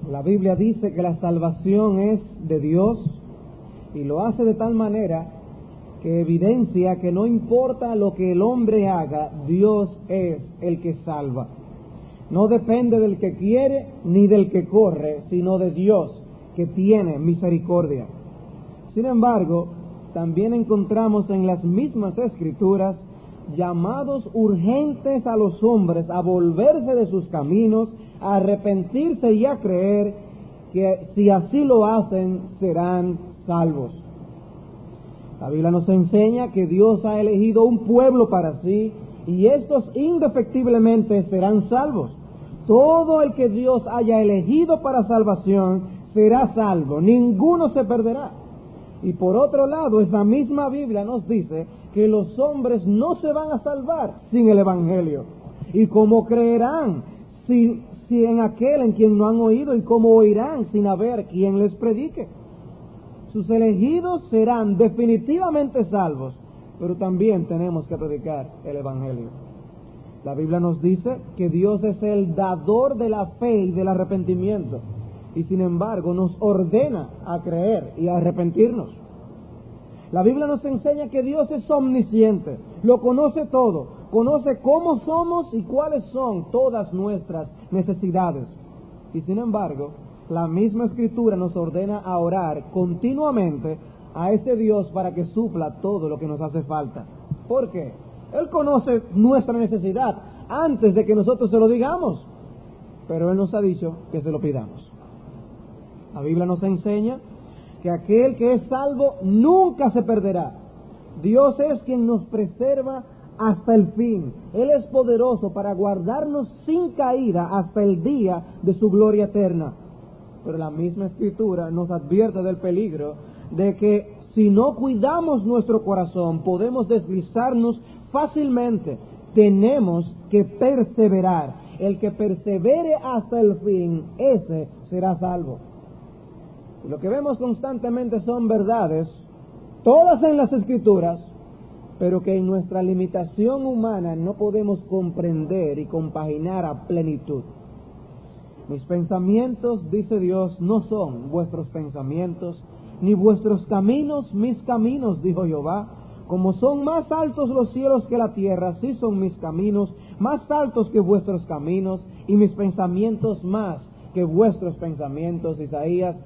La Biblia dice que la salvación es de Dios y lo hace de tal manera que evidencia que no importa lo que el hombre haga, Dios es el que salva. No depende del que quiere ni del que corre, sino de Dios, que tiene misericordia. Sin embargo, también encontramos en las mismas Escrituras llamados urgentes a los hombres a volverse de sus caminos, a arrepentirse y a creer que si así lo hacen, serán salvos. La Biblia nos enseña que Dios ha elegido un pueblo para sí y estos indefectiblemente serán salvos. Todo el que Dios haya elegido para salvación será salvo, ninguno se perderá. Y por otro lado, esa misma Biblia nos dice que los hombres no se van a salvar sin el Evangelio. ¿Y cómo creerán si en aquel en quien no han oído? ¿Y cómo oirán sin haber quien les predique? Sus elegidos serán definitivamente salvos, pero también tenemos que predicar el Evangelio. La Biblia nos dice que Dios es el dador de la fe y del arrepentimiento, y sin embargo nos ordena a creer y a arrepentirnos. La Biblia nos enseña que Dios es omnisciente, lo conoce todo, conoce cómo somos y cuáles son todas nuestras necesidades. Y sin embargo, la misma Escritura nos ordena a orar continuamente a ese Dios para que supla todo lo que nos hace falta. ¿Por qué? Él conoce nuestra necesidad antes de que nosotros se lo digamos, pero Él nos ha dicho que se lo pidamos. La Biblia nos enseña que aquel que es salvo nunca se perderá. Dios es quien nos preserva hasta el fin. Él es poderoso para guardarnos sin caída hasta el día de su gloria eterna. Pero la misma Escritura nos advierte del peligro de que si no cuidamos nuestro corazón podemos deslizarnos fácilmente. Tenemos que perseverar. El que persevere hasta el fin, ese será salvo. Y lo que vemos constantemente son verdades, todas en las Escrituras, pero que en nuestra limitación humana no podemos comprender y compaginar a plenitud. Mis pensamientos, dice Dios, no son vuestros pensamientos, ni vuestros caminos mis caminos, dijo Jehová. Como son más altos los cielos que la tierra, así son mis caminos más altos que vuestros caminos, y mis pensamientos más que vuestros pensamientos. Isaías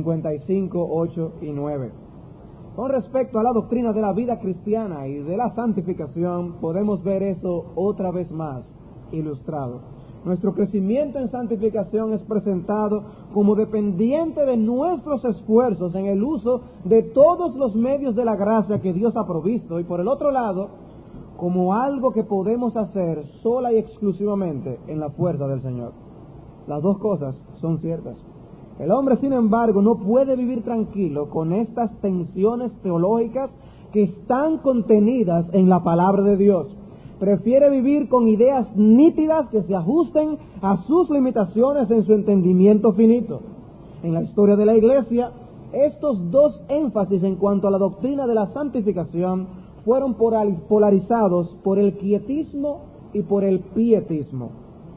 55, 8 y 9. Con respecto a la doctrina de la vida cristiana y de la santificación, podemos ver eso otra vez más ilustrado. Nuestro crecimiento en santificación es presentado como dependiente de nuestros esfuerzos en el uso de todos los medios de la gracia que Dios ha provisto, y por el otro lado, como algo que podemos hacer sola y exclusivamente en la fuerza del Señor. Las dos cosas son ciertas. El hombre, sin embargo, no puede vivir tranquilo con estas tensiones teológicas que están contenidas en la palabra de Dios. Prefiere vivir con ideas nítidas que se ajusten a sus limitaciones en su entendimiento finito. En la historia de la Iglesia, estos dos énfasis en cuanto a la doctrina de la santificación fueron polarizados por el quietismo y por el pietismo.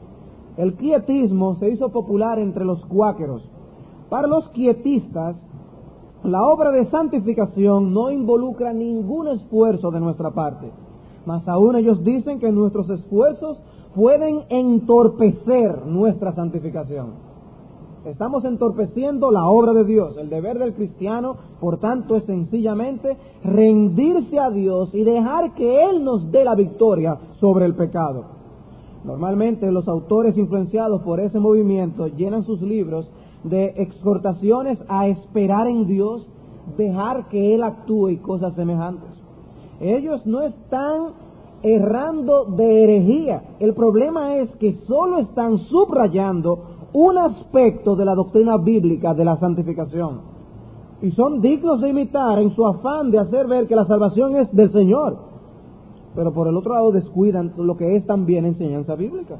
El quietismo se hizo popular entre los cuáqueros. Para los quietistas, la obra de santificación no involucra ningún esfuerzo de nuestra parte. Más aún ellos dicen que nuestros esfuerzos pueden entorpecer nuestra santificación. Estamos entorpeciendo la obra de Dios. El deber del cristiano, por tanto, es sencillamente rendirse a Dios y dejar que Él nos dé la victoria sobre el pecado. Normalmente los autores influenciados por ese movimiento llenan sus libros de exhortaciones a esperar en Dios, dejar que Él actúe y cosas semejantes. Ellos no están errando de herejía. El problema es que solo están subrayando un aspecto de la doctrina bíblica de la santificación. Y son dignos de imitar en su afán de hacer ver que la salvación es del Señor. Pero por el otro lado descuidan lo que es también enseñanza bíblica.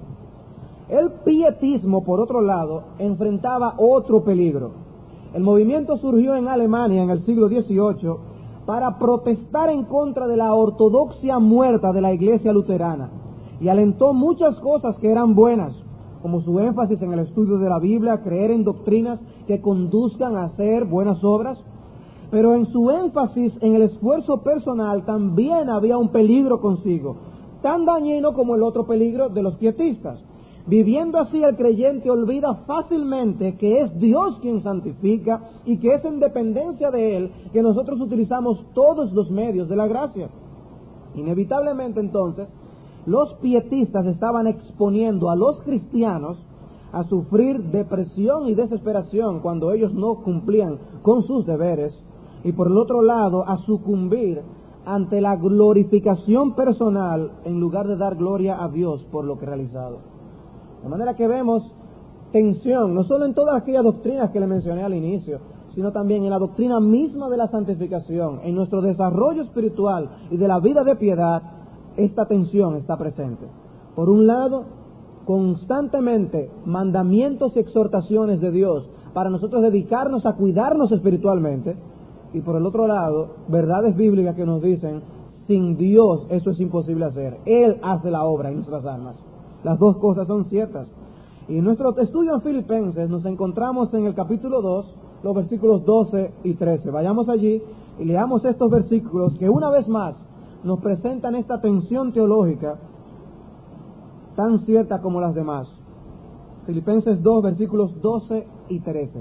El pietismo, por otro lado, enfrentaba otro peligro. El movimiento surgió en Alemania en el siglo XVIII para protestar en contra de la ortodoxia muerta de la iglesia luterana, y alentó muchas cosas que eran buenas, como su énfasis en el estudio de la Biblia, creer en doctrinas que conduzcan a hacer buenas obras, pero en su énfasis en el esfuerzo personal también había un peligro consigo, tan dañino como el otro peligro de los pietistas. Viviendo así, el creyente olvida fácilmente que es Dios quien santifica y que es en dependencia de Él que nosotros utilizamos todos los medios de la gracia. Inevitablemente, entonces, los pietistas estaban exponiendo a los cristianos a sufrir depresión y desesperación cuando ellos no cumplían con sus deberes, y por el otro lado, a sucumbir ante la glorificación personal en lugar de dar gloria a Dios por lo que realizado. De manera que vemos tensión, no solo en todas aquellas doctrinas que le mencioné al inicio, sino también en la doctrina misma de la santificación, en nuestro desarrollo espiritual y de la vida de piedad. Esta tensión está presente. Por un lado, constantemente mandamientos y exhortaciones de Dios para nosotros dedicarnos a cuidarnos espiritualmente, y por el otro lado, verdades bíblicas que nos dicen, sin Dios eso es imposible hacer. Él hace la obra en nuestras almas. Las dos cosas son ciertas. Y en nuestro estudio en Filipenses nos encontramos en el capítulo 2, los versículos 12 y 13. Vayamos allí y leamos estos versículos que una vez más nos presentan esta tensión teológica tan cierta como las demás. Filipenses 2, versículos 12 y 13.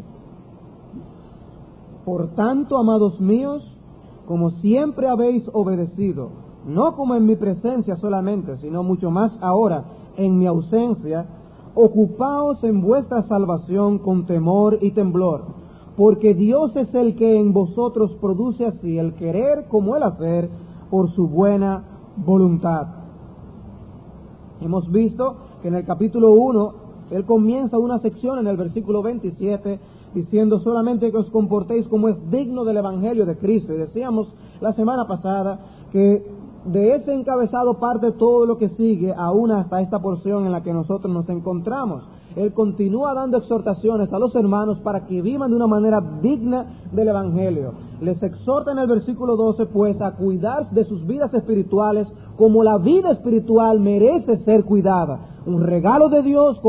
Por tanto, amados míos, como siempre habéis obedecido, no como en mi presencia solamente, sino mucho más ahora en mi ausencia, ocupaos en vuestra salvación con temor y temblor, porque Dios es el que en vosotros produce así el querer como el hacer por su buena voluntad. Hemos visto que en el capítulo 1, él comienza una sección en el versículo 27, diciendo solamente que os comportéis como es digno del Evangelio de Cristo. Y decíamos la semana pasada que de ese encabezado parte todo lo que sigue, aún hasta esta porción en la que nosotros nos encontramos. Él continúa dando exhortaciones a los hermanos para que vivan de una manera digna del Evangelio. Les exhorta en el versículo 12, pues, a cuidar de sus vidas espirituales como la vida espiritual merece ser cuidada. Un regalo de Dios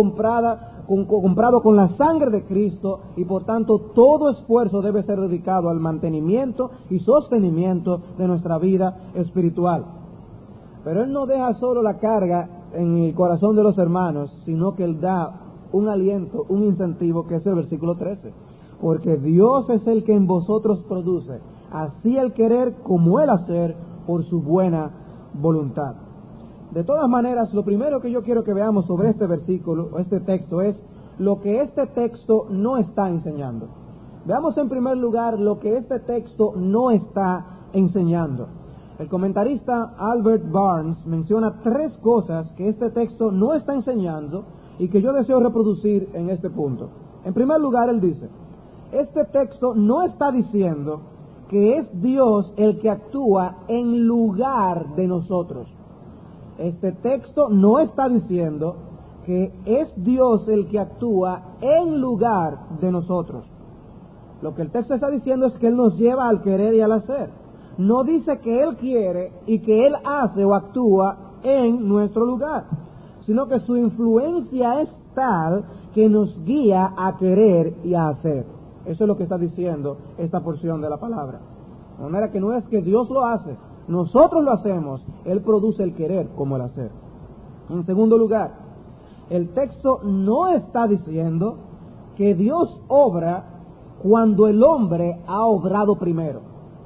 comprado con la sangre de Cristo, y por tanto todo esfuerzo debe ser dedicado al mantenimiento y sostenimiento de nuestra vida espiritual. Pero Él no deja solo la carga en el corazón de los hermanos, sino que Él da un aliento, un incentivo, que es el versículo 13. Porque Dios es el que en vosotros produce así el querer como el hacer por su buena voluntad. De todas maneras, lo primero que yo quiero que veamos sobre este versículo, este texto, es lo que este texto no está enseñando. Veamos en primer lugar lo que este texto no está enseñando. El comentarista Albert Barnes menciona 3 cosas que este texto no está enseñando y que yo deseo reproducir en este punto. En primer lugar, él dice, este texto no está diciendo que es Dios el que actúa en lugar de nosotros. Este texto no está diciendo que es Dios el que actúa en lugar de nosotros. Lo que el texto está diciendo es que Él nos lleva al querer y al hacer. No dice que Él quiere y que Él hace o actúa en nuestro lugar, sino que su influencia es tal que nos guía a querer y a hacer. Eso es lo que está diciendo esta porción de la palabra. De manera que no es que Dios lo hace, nosotros lo hacemos, Él produce el querer como el hacer. En segundo lugar, el texto no está diciendo que Dios obra cuando el hombre ha obrado primero.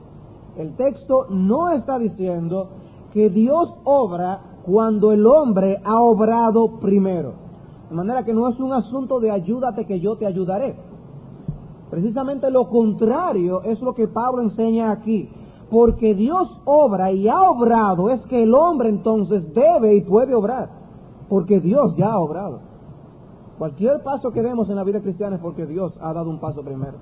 El texto no está diciendo que Dios obra cuando el hombre ha obrado primero. De manera que no es un asunto de ayúdate que yo te ayudaré. Precisamente lo contrario es lo que Pablo enseña aquí. Porque Dios obra y ha obrado, es que el hombre entonces debe y puede obrar. Porque Dios ya ha obrado. Cualquier paso que demos en la vida cristiana es porque Dios ha dado un paso primero.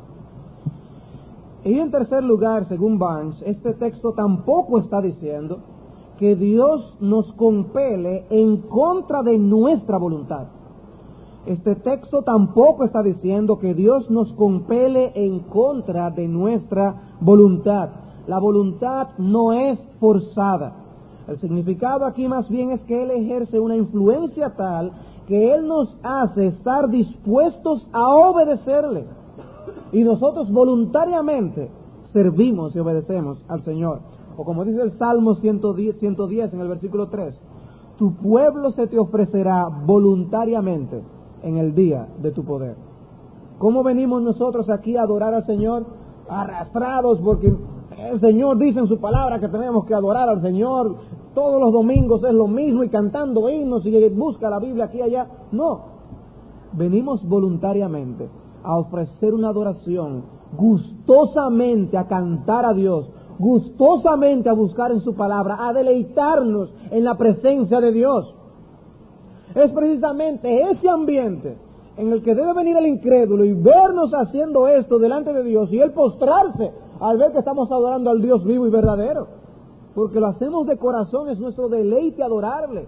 Y en tercer lugar, según Barnes, este texto tampoco está diciendo que Dios nos compele en contra de nuestra voluntad. Este texto tampoco está diciendo que Dios nos compele en contra de nuestra voluntad. La voluntad no es forzada. El significado aquí más bien es que Él ejerce una influencia tal que Él nos hace estar dispuestos a obedecerle. Y nosotros voluntariamente servimos y obedecemos al Señor. O como dice el Salmo 110 en el versículo 3, tu pueblo se te ofrecerá voluntariamente en el día de tu poder. ¿Cómo venimos nosotros aquí a adorar al Señor? Arrastrados, porque el Señor dice en su palabra que tenemos que adorar al Señor. Todos los domingos es lo mismo, y cantando himnos y busca la Biblia aquí y allá. No, venimos voluntariamente a ofrecer una adoración, gustosamente a cantar a Dios, gustosamente a buscar en su palabra, a deleitarnos en la presencia de Dios. Es precisamente ese ambiente en el que debe venir el incrédulo y vernos haciendo esto delante de Dios, y él postrarse al ver que estamos adorando al Dios vivo y verdadero, porque lo hacemos de corazón. Es nuestro deleite adorarle.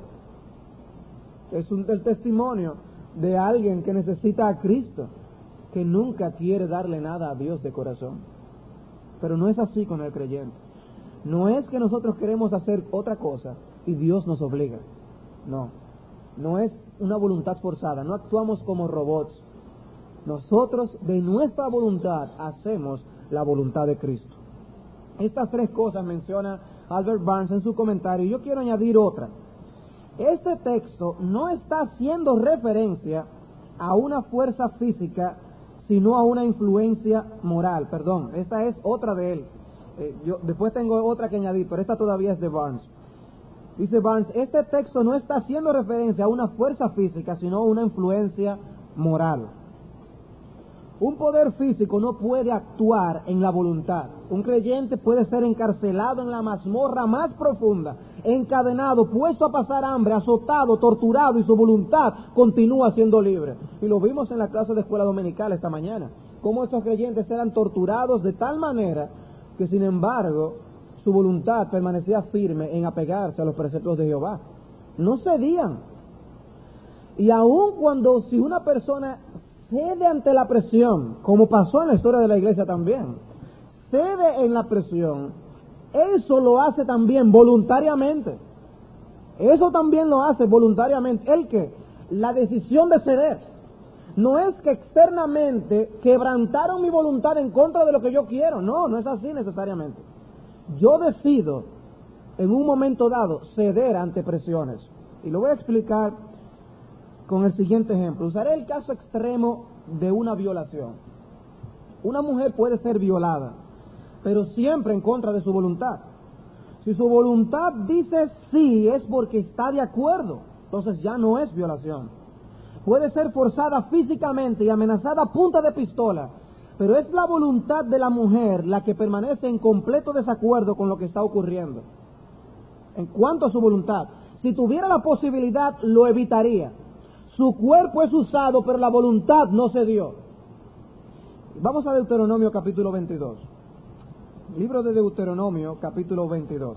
Es el testimonio de alguien que necesita a Cristo, que nunca quiere darle nada a Dios de corazón. Pero no es así con el creyente. No es que nosotros queremos hacer otra cosa y Dios nos obliga. No es una voluntad forzada. No actuamos como robots. Nosotros de nuestra voluntad hacemos la voluntad de Cristo. Estas tres cosas menciona Albert Barnes en su comentario, y yo quiero añadir otra. Este texto no está haciendo referencia a una fuerza física, sino a una influencia moral. Perdón, esta es otra de él. Yo después tengo otra que añadir, pero esta todavía es de Barnes. Dice Barnes, este texto no está haciendo referencia a una fuerza física, sino a una influencia moral. Un poder físico no puede actuar en la voluntad. Un creyente puede ser encarcelado en la mazmorra más profunda, encadenado, puesto a pasar hambre, azotado, torturado, y su voluntad continúa siendo libre. Y lo vimos en la clase de escuela dominical esta mañana, cómo estos creyentes eran torturados de tal manera que, sin embargo, su voluntad permanecía firme en apegarse a los preceptos de Jehová. No cedían. Y aun cuando, si una persona cede ante la presión, como pasó en la historia de la iglesia también, cede en la presión, eso lo hace también voluntariamente. Eso también lo hace voluntariamente. ¿El qué? La decisión de ceder. No es que externamente quebrantaron mi voluntad en contra de lo que yo quiero. No es así necesariamente. Yo decido en un momento dado ceder ante presiones. Y lo voy a explicar con el siguiente ejemplo. Usaré el caso extremo de una violación. Una mujer puede ser violada, pero siempre en contra de su voluntad. Si su voluntad dice sí, es porque está de acuerdo, entonces ya no es violación. Puede ser forzada físicamente y amenazada a punta de pistola, pero es la voluntad de la mujer la que permanece en completo desacuerdo con lo que está ocurriendo. En cuanto a su voluntad, si tuviera la posibilidad, lo evitaría. Su cuerpo es usado, pero la voluntad no se dio. Vamos a Deuteronomio capítulo 22. Libro de Deuteronomio capítulo 22.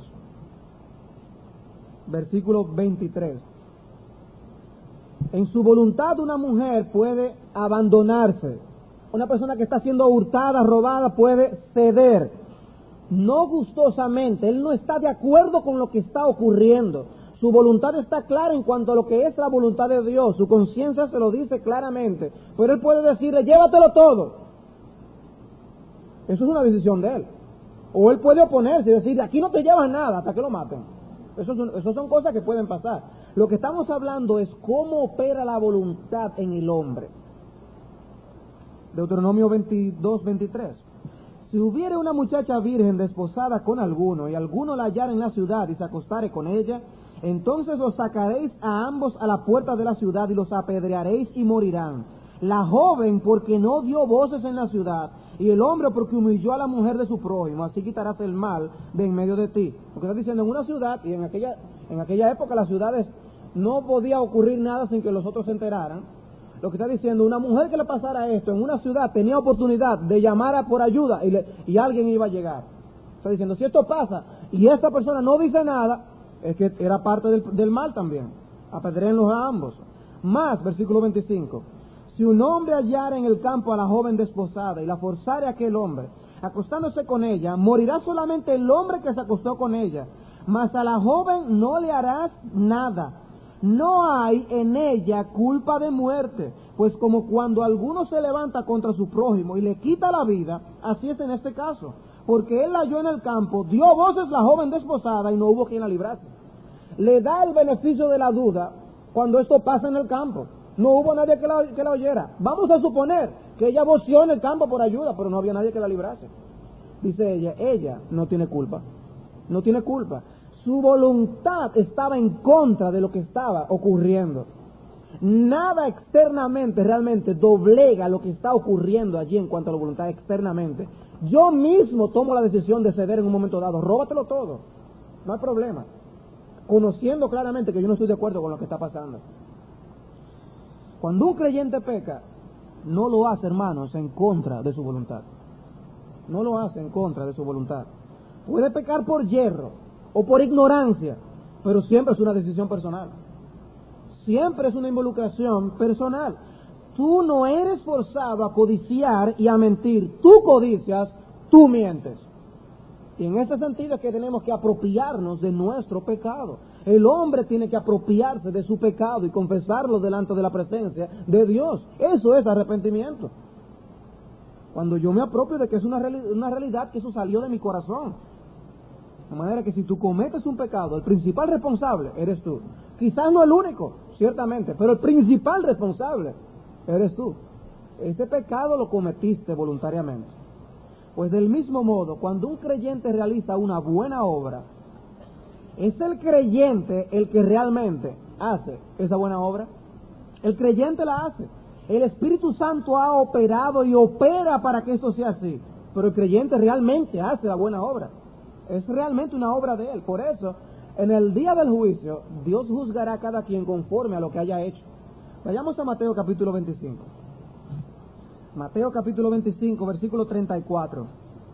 Versículo 23. En su voluntad una mujer puede abandonarse. Una persona que está siendo hurtada, robada, puede ceder. No gustosamente. Él no está de acuerdo con lo que está ocurriendo. Su voluntad está clara en cuanto a lo que es la voluntad de Dios. Su conciencia se lo dice claramente. Pero él puede decirle, llévatelo todo. Eso es una decisión de él. O él puede oponerse y decir, aquí no te llevas nada hasta que lo maten. Eso son cosas que pueden pasar. Lo que estamos hablando es cómo opera la voluntad en el hombre. Deuteronomio 22, 23. Si hubiere una muchacha virgen desposada con alguno, y alguno la hallara en la ciudad y se acostare con ella, entonces los sacaréis a ambos a la puerta de la ciudad y los apedrearéis y morirán. La joven porque no dio voces en la ciudad, y el hombre porque humilló a la mujer de su prójimo, así quitarás el mal de en medio de ti. Porque está diciendo, en una ciudad, y en aquella época las ciudades no podía ocurrir nada sin que los otros se enteraran. Lo que está diciendo, una mujer que le pasara esto en una ciudad tenía oportunidad de llamar por ayuda y alguien iba a llegar. Está diciendo, si esto pasa y esta persona no dice nada, es que era parte del mal también. Apedréenlos a ambos. Más, versículo 25. Si un hombre hallara en el campo a la joven desposada y la forzare a aquel hombre, acostándose con ella, morirá solamente el hombre que se acostó con ella, mas a la joven no le harás nada, no hay en ella culpa de muerte, pues como cuando alguno se levanta contra su prójimo y le quita la vida, así es en este caso, porque él la halló en el campo, dio voces la joven desposada y no hubo quien la librase. Le da el beneficio de la duda cuando esto pasa en el campo. No hubo nadie que la oyera. Vamos a suponer que ella voció en el campo por ayuda, pero no había nadie que la librase. Dice ella no tiene culpa. No tiene culpa. Su voluntad estaba en contra de lo que estaba ocurriendo. Nada externamente realmente doblega lo que está ocurriendo allí en cuanto a la voluntad externamente. Yo mismo tomo la decisión de ceder en un momento dado. Róbatelo todo. No hay problema. Conociendo claramente que yo no estoy de acuerdo con lo que está pasando. Cuando un creyente peca, no lo hace, hermanos, en contra de su voluntad. No lo hace en contra de su voluntad. Puede pecar por yerro o por ignorancia, pero siempre es una decisión personal. Siempre es una involucración personal. Tú no eres forzado a codiciar y a mentir. Tú codicias, tú mientes. Y en ese sentido es que tenemos que apropiarnos de nuestro pecado. El hombre tiene que apropiarse de su pecado y confesarlo delante de la presencia de Dios. Eso es arrepentimiento. Cuando yo me apropio de que es una realidad, que eso salió de mi corazón. De manera que si tú cometes un pecado, el principal responsable eres tú. Quizás no el único, ciertamente, pero el principal responsable eres tú. Ese pecado lo cometiste voluntariamente. Pues del mismo modo, cuando un creyente realiza una buena obra, ¿es el creyente el que realmente hace esa buena obra? El creyente la hace. El Espíritu Santo ha operado y opera para que eso sea así. Pero el creyente realmente hace la buena obra. Es realmente una obra de él. Por eso, en el día del juicio, Dios juzgará a cada quien conforme a lo que haya hecho. Vayamos a Mateo capítulo 25. Mateo capítulo 25, versículo 34.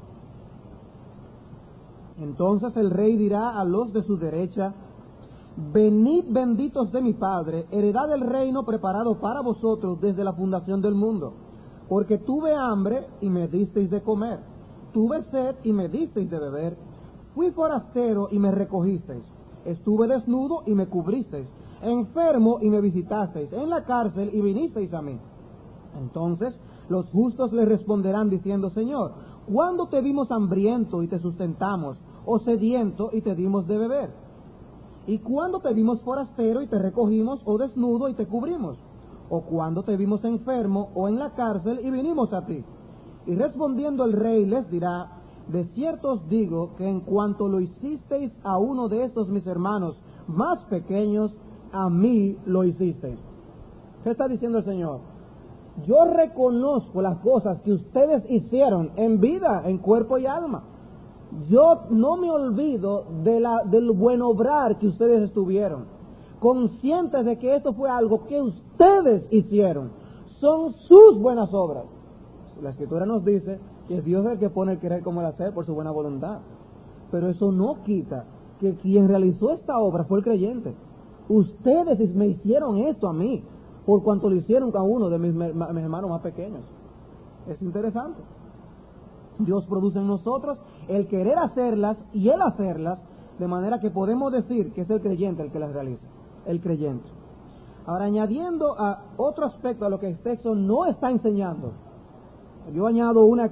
Entonces el rey dirá a los de su derecha: venid benditos de mi Padre, heredad del reino preparado para vosotros desde la fundación del mundo. Porque tuve hambre y me disteis de comer, tuve sed y me disteis de beber, fui forastero y me recogisteis, estuve desnudo y me cubristeis, enfermo y me visitasteis, en la cárcel y vinisteis a mí. Entonces los justos le responderán diciendo: Señor, ¿cuándo te vimos hambriento y te sustentamos, o sediento y te dimos de beber? ¿Y cuándo te vimos forastero y te recogimos, o desnudo y te cubrimos? ¿O cuándo te vimos enfermo o en la cárcel y vinimos a ti? Y respondiendo el rey les dirá: de cierto os digo que en cuanto lo hicisteis a uno de estos mis hermanos más pequeños, a mí lo hicisteis. ¿Qué está diciendo el Señor? Yo reconozco las cosas que ustedes hicieron en vida, en cuerpo y alma. Yo no me olvido del buen obrar que ustedes estuvieron, conscientes de que esto fue algo que ustedes hicieron. Son sus buenas obras. La Escritura nos dice que es Dios el que pone el querer como el hacer por su buena voluntad. Pero eso no quita que quien realizó esta obra fue el creyente. Ustedes me hicieron esto a mí, por cuanto lo hicieron a uno de mis hermanos más pequeños. Es interesante. Dios produce en nosotros el querer hacerlas y el hacerlas, de manera que podemos decir que es el creyente el que las realiza, el creyente. Ahora, añadiendo a otro aspecto a lo que el texto no está enseñando, yo añado un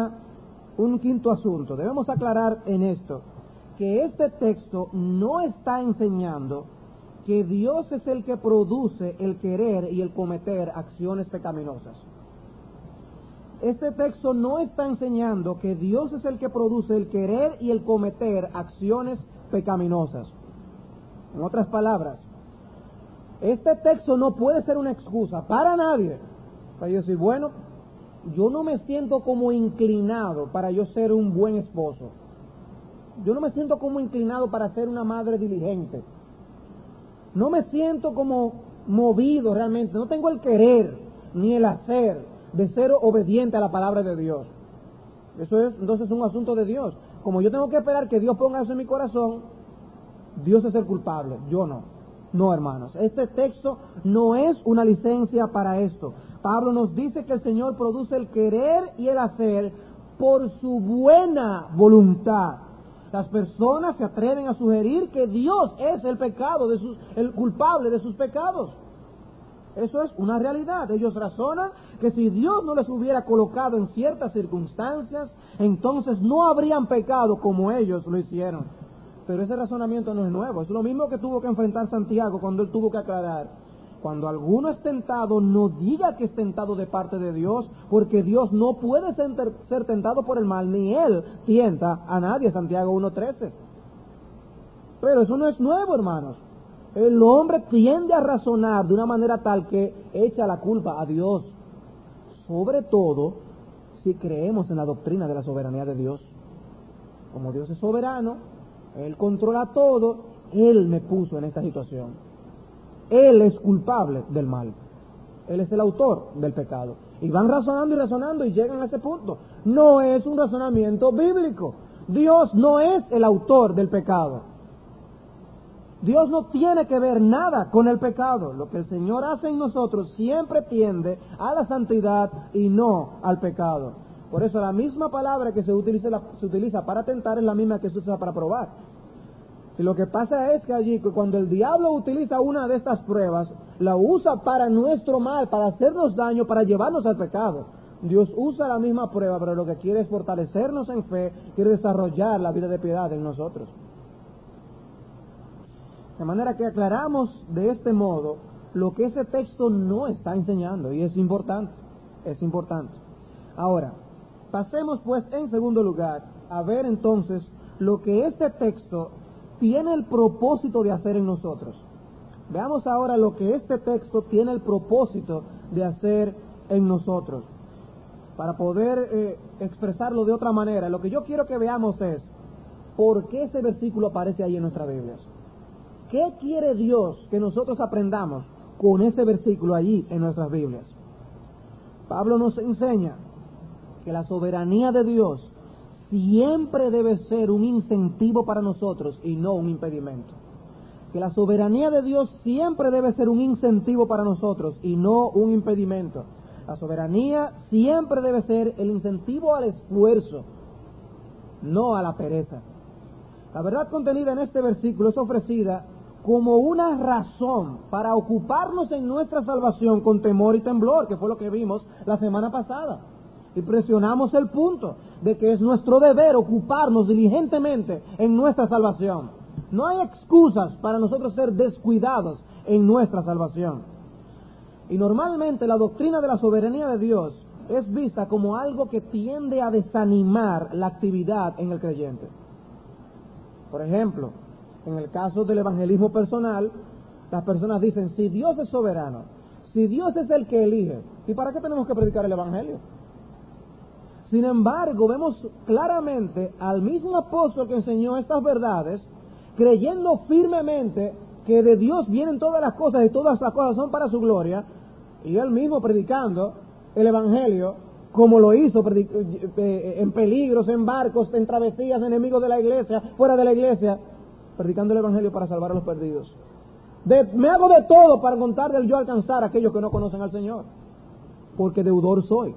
quinto asunto. Debemos aclarar en esto que este texto no está enseñando que Dios es el que produce el querer y el cometer acciones pecaminosas. Este texto no está enseñando que Dios es el que produce el querer y el cometer acciones pecaminosas. En otras palabras, este texto no puede ser una excusa para nadie para yo decir: bueno, yo no me siento como inclinado para yo ser un buen esposo. Yo no me siento como inclinado para ser una madre diligente. No me siento como movido realmente. No tengo el querer ni el hacer de ser obediente a la palabra de Dios. Eso es entonces un asunto de Dios. Como yo tengo que esperar que Dios ponga eso en mi corazón, Dios es el culpable, yo no. No, hermanos, este texto no es una licencia para esto. Pablo nos dice que el Señor produce el querer y el hacer por su buena voluntad. Las personas se atreven a sugerir que Dios es el culpable de sus pecados. Eso es una realidad. Ellos razonan que si Dios no les hubiera colocado en ciertas circunstancias, entonces no habrían pecado como ellos lo hicieron. Pero ese razonamiento no es nuevo. Es lo mismo que tuvo que enfrentar Santiago cuando él tuvo que aclarar: cuando alguno es tentado, no diga que es tentado de parte de Dios, porque Dios no puede ser tentado por el mal, ni Él tienta a nadie. Santiago 1:13. Pero eso no es nuevo, hermanos. El hombre tiende a razonar de una manera tal que echa la culpa a Dios, sobre todo si creemos en la doctrina de la soberanía de Dios. Como Dios es soberano, Él controla todo, Él me puso en esta situación. Él es culpable del mal. Él es el autor del pecado. Y van razonando y razonando y llegan a ese punto. No es un razonamiento bíblico. Dios no es el autor del pecado. Dios no tiene que ver nada con el pecado. Lo que el Señor hace en nosotros siempre tiende a la santidad y no al pecado. Por eso la misma palabra que se utiliza para tentar es la misma que se usa para probar. Y lo que pasa es que allí, cuando el diablo utiliza una de estas pruebas, la usa para nuestro mal, para hacernos daño, para llevarnos al pecado. Dios usa la misma prueba, pero lo que quiere es fortalecernos en fe, quiere desarrollar la vida de piedad en nosotros. De manera que aclaramos de este modo lo que ese texto no está enseñando, y es importante. Ahora, pasemos pues en segundo lugar a ver entonces lo que este texto tiene el propósito de hacer en nosotros. Veamos ahora lo que este texto tiene el propósito de hacer en nosotros. Para poder expresarlo de otra manera, lo que yo quiero que veamos es por qué ese versículo aparece ahí en nuestras Biblias. ¿Qué quiere Dios que nosotros aprendamos con ese versículo allí en nuestras Biblias? Pablo nos enseña que la soberanía de Dios siempre debe ser un incentivo para nosotros y no un impedimento. Que la soberanía de Dios siempre debe ser un incentivo para nosotros y no un impedimento. La soberanía siempre debe ser el incentivo al esfuerzo, no a la pereza. La verdad contenida en este versículo es ofrecida como una razón para ocuparnos en nuestra salvación con temor y temblor, que fue lo que vimos la semana pasada. Y presionamos el punto de que es nuestro deber ocuparnos diligentemente en nuestra salvación. No hay excusas para nosotros ser descuidados en nuestra salvación. Y normalmente la doctrina de la soberanía de Dios es vista como algo que tiende a desanimar la actividad en el creyente. Por ejemplo, en el caso del evangelismo personal, las personas dicen: si Dios es soberano, si Dios es el que elige, ¿y para qué tenemos que predicar el evangelio? Sin embargo, vemos claramente al mismo apóstol que enseñó estas verdades, creyendo firmemente que de Dios vienen todas las cosas y todas las cosas son para su gloria, y él mismo predicando el evangelio, como lo hizo en peligros, en barcos, en travesías, enemigos de la iglesia, fuera de la iglesia, predicando el evangelio para salvar a los perdidos. Me hago de todo para contar del yo alcanzar a aquellos que no conocen al Señor, porque deudor soy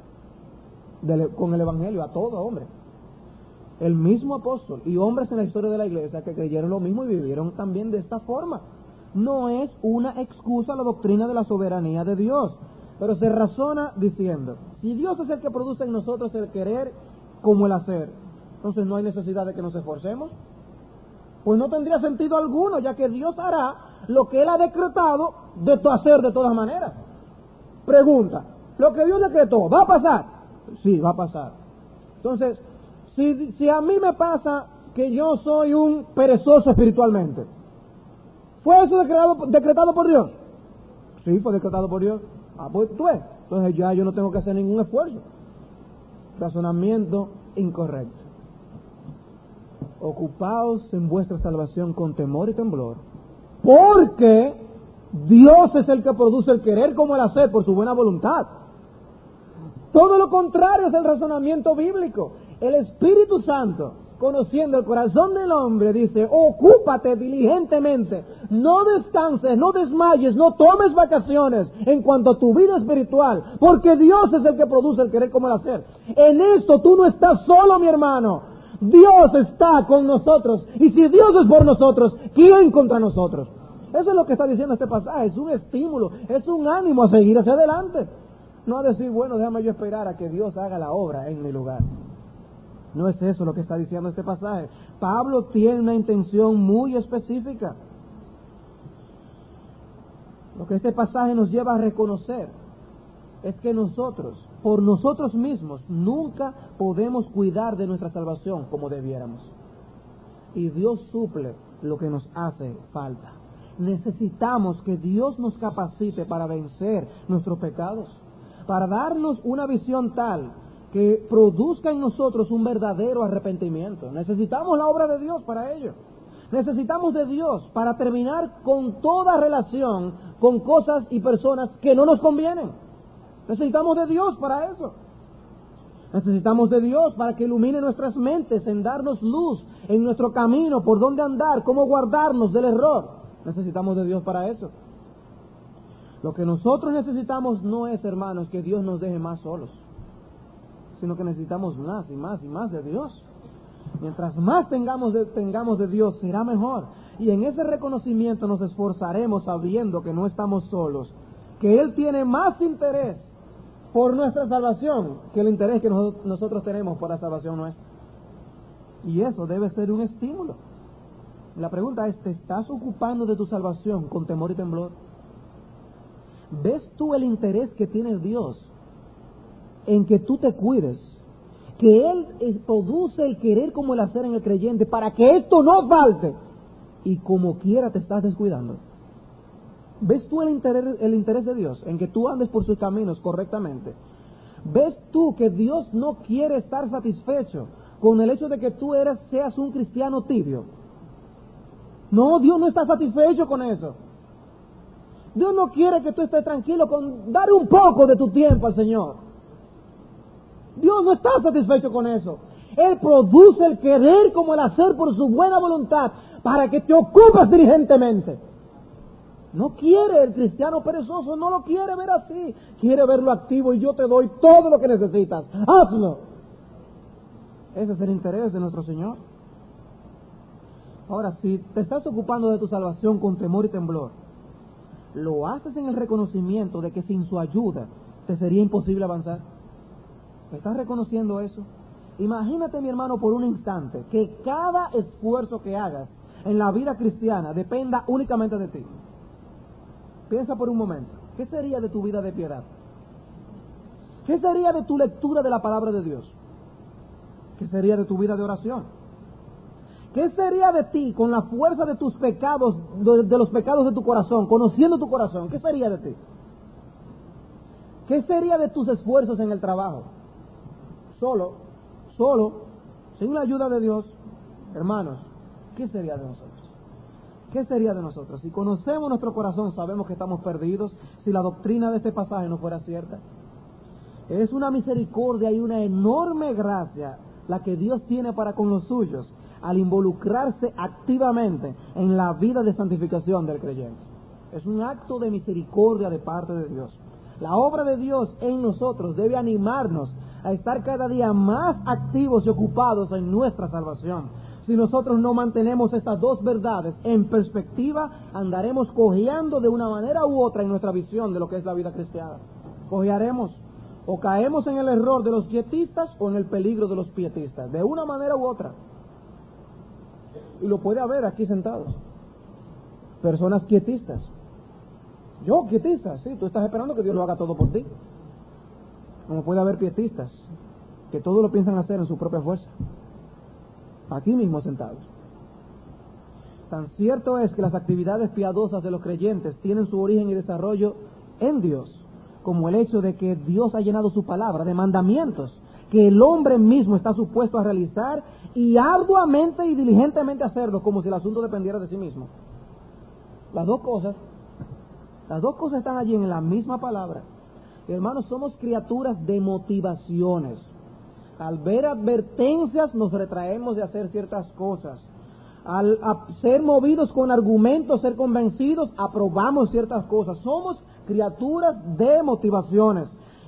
con el evangelio a todo hombre. El mismo apóstol y hombres en la historia de la iglesia que creyeron lo mismo y vivieron también de esta forma. No es una excusa la doctrina de la soberanía de Dios, pero se razona diciendo: si Dios es el que produce en nosotros el querer como el hacer, entonces no hay necesidad de que nos esforcemos. Pues no tendría sentido alguno, ya que Dios hará lo que Él ha decretado de hacer de todas maneras. Pregunta: ¿lo que Dios decretó va a pasar? Sí, va a pasar. Entonces, si a mí me pasa que yo soy un perezoso espiritualmente, ¿fue eso decretado por Dios? Sí, fue decretado por Dios. Pues tú ves, entonces ya yo no tengo que hacer ningún esfuerzo. Razonamiento incorrecto. Ocupaos en vuestra salvación con temor y temblor, porque Dios es el que produce el querer como el hacer por su buena voluntad. Todo lo contrario es el razonamiento bíblico. El Espíritu Santo, conociendo el corazón del hombre, dice: ocúpate diligentemente, no descanses, no desmayes, no tomes vacaciones en cuanto a tu vida espiritual, porque Dios es el que produce el querer como el hacer. En esto tú no estás solo, mi hermano. Dios está con nosotros. Y si Dios es por nosotros, ¿quién contra nosotros? Eso es lo que está diciendo este pasaje. Es un estímulo, es un ánimo a seguir hacia adelante. No a decir, bueno, déjame yo esperar a que Dios haga la obra en mi lugar. No es eso lo que está diciendo este pasaje. Pablo tiene una intención muy específica. Lo que este pasaje nos lleva a reconocer es que nosotros, por nosotros mismos, nunca podemos cuidar de nuestra salvación como debiéramos. Y Dios suple lo que nos hace falta. Necesitamos que Dios nos capacite para vencer nuestros pecados, para darnos una visión tal que produzca en nosotros un verdadero arrepentimiento. Necesitamos la obra de Dios para ello. Necesitamos de Dios para terminar con toda relación con cosas y personas que no nos convienen. Necesitamos de Dios para eso. Necesitamos de Dios para que ilumine nuestras mentes, en darnos luz en nuestro camino, por dónde andar, cómo guardarnos del error. Necesitamos de Dios para eso. Lo que nosotros necesitamos no es, hermanos, que Dios nos deje más solos, sino que necesitamos más y más y más de Dios. Mientras más tengamos de Dios, será mejor. Y en ese reconocimiento nos esforzaremos sabiendo que no estamos solos, que Él tiene más interés por nuestra salvación que el interés que nosotros tenemos por la salvación nuestra. Y eso debe ser un estímulo. La pregunta es, ¿te estás ocupando de tu salvación con temor y temblor? ¿Ves tú el interés que tiene Dios en que tú te cuides? Que Él produce el querer como el hacer en el creyente para que esto no falte, y como quiera te estás descuidando. ¿Ves tú el interés de Dios en que tú andes por sus caminos correctamente? ¿Ves tú que Dios no quiere estar satisfecho con el hecho de que tú seas un cristiano tibio? No, Dios no está satisfecho con eso. Dios no quiere que tú estés tranquilo con dar un poco de tu tiempo al Señor. Dios no está satisfecho con eso. Él produce el querer como el hacer por su buena voluntad para que te ocupes diligentemente. No quiere el cristiano perezoso, no lo quiere ver así. Quiere verlo activo y yo te doy todo lo que necesitas. Hazlo. Ese es el interés de nuestro Señor. Ahora, si te estás ocupando de tu salvación con temor y temblor, lo haces en el reconocimiento de que sin su ayuda te sería imposible avanzar. ¿Estás reconociendo eso? Imagínate, mi hermano, por un instante que cada esfuerzo que hagas en la vida cristiana dependa únicamente de ti. Piensa por un momento, ¿qué sería de tu vida de piedad? ¿Qué sería de tu lectura de la palabra de Dios? ¿Qué sería de tu vida de oración? ¿Qué sería de ti con la fuerza de tus pecados, de los pecados de tu corazón, conociendo tu corazón? ¿Qué sería de ti? ¿Qué sería de tus esfuerzos en el trabajo? Solo, sin la ayuda de Dios, hermanos, ¿qué sería de nosotros? ¿Qué sería de nosotros? Si conocemos nuestro corazón, sabemos que estamos perdidos, si la doctrina de este pasaje no fuera cierta. Es una misericordia y una enorme gracia la que Dios tiene para con los suyos al involucrarse activamente en la vida de santificación del creyente. Es un acto de misericordia de parte de Dios. La obra de Dios en nosotros debe animarnos a estar cada día más activos y ocupados en nuestra salvación. Si nosotros no mantenemos estas dos verdades en perspectiva, andaremos cojeando de una manera u otra en nuestra visión de lo que es la vida cristiana. Cojearemos o caemos en el error de los quietistas o en el peligro de los pietistas, de una manera u otra. Y lo puede haber aquí sentados. Personas quietistas. Yo quietista, sí, tú estás esperando que Dios lo haga todo por ti. Como puede haber pietistas que todo lo piensan hacer en su propia fuerza. Aquí mismo sentados. Tan cierto es que las actividades piadosas de los creyentes tienen su origen y desarrollo en Dios, como el hecho de que Dios ha llenado su palabra de mandamientos que el hombre mismo está supuesto a realizar y arduamente y diligentemente hacerlo, como si el asunto dependiera de sí mismo. Las dos cosas están allí en la misma palabra. Hermanos, somos criaturas de motivaciones. Al ver advertencias nos retraemos de hacer ciertas cosas. Al ser movidos con argumentos, ser convencidos, aprobamos ciertas cosas. Somos criaturas de motivaciones.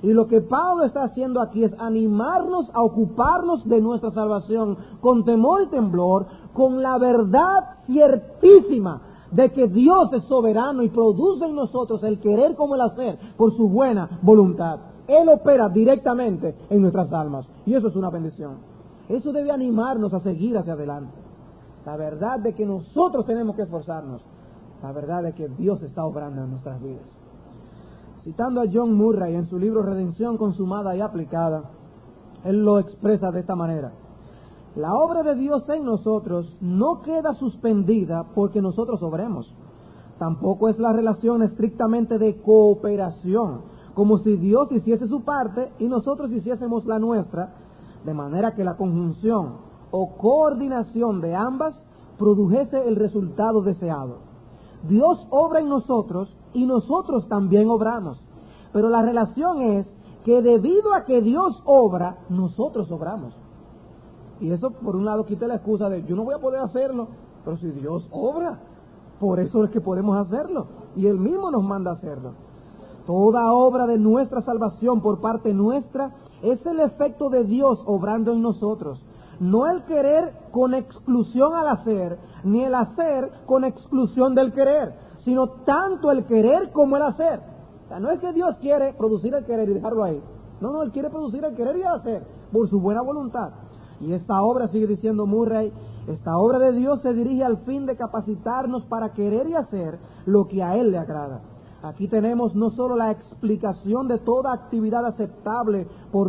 Y lo que Pablo está haciendo aquí es animarnos a ocuparnos de nuestra salvación con temor y temblor, con la verdad ciertísima de que Dios es soberano y produce en nosotros el querer como el hacer por su buena voluntad. Él opera directamente en nuestras almas y eso es una bendición. Eso debe animarnos a seguir hacia adelante. La verdad de que nosotros tenemos que esforzarnos, la verdad de que Dios está obrando en nuestras vidas. Citando a John Murray en su libro Redención consumada y aplicada, él lo expresa de esta manera: la obra de Dios en nosotros no queda suspendida porque nosotros obremos. Tampoco es la relación estrictamente de cooperación, como si Dios hiciese su parte y nosotros hiciésemos la nuestra, de manera que la conjunción o coordinación de ambas produjese el resultado deseado. Dios obra en nosotros y nosotros también obramos, pero la relación es que debido a que Dios obra, nosotros obramos. Y eso por un lado quita la excusa de yo no voy a poder hacerlo, pero si Dios obra, por eso es que podemos hacerlo, y Él mismo nos manda a hacerlo. Toda obra de nuestra salvación por parte nuestra es el efecto de Dios obrando en nosotros. No el querer con exclusión al hacer, ni el hacer con exclusión del querer, sino tanto el querer como el hacer. O sea, no es que Dios quiere producir el querer y dejarlo ahí. No, Él quiere producir el querer y el hacer por su buena voluntad. Y esta obra, sigue diciendo Murray, esta obra de Dios se dirige al fin de capacitarnos para querer y hacer lo que a Él le agrada. Aquí tenemos no solo la explicación de toda actividad aceptable por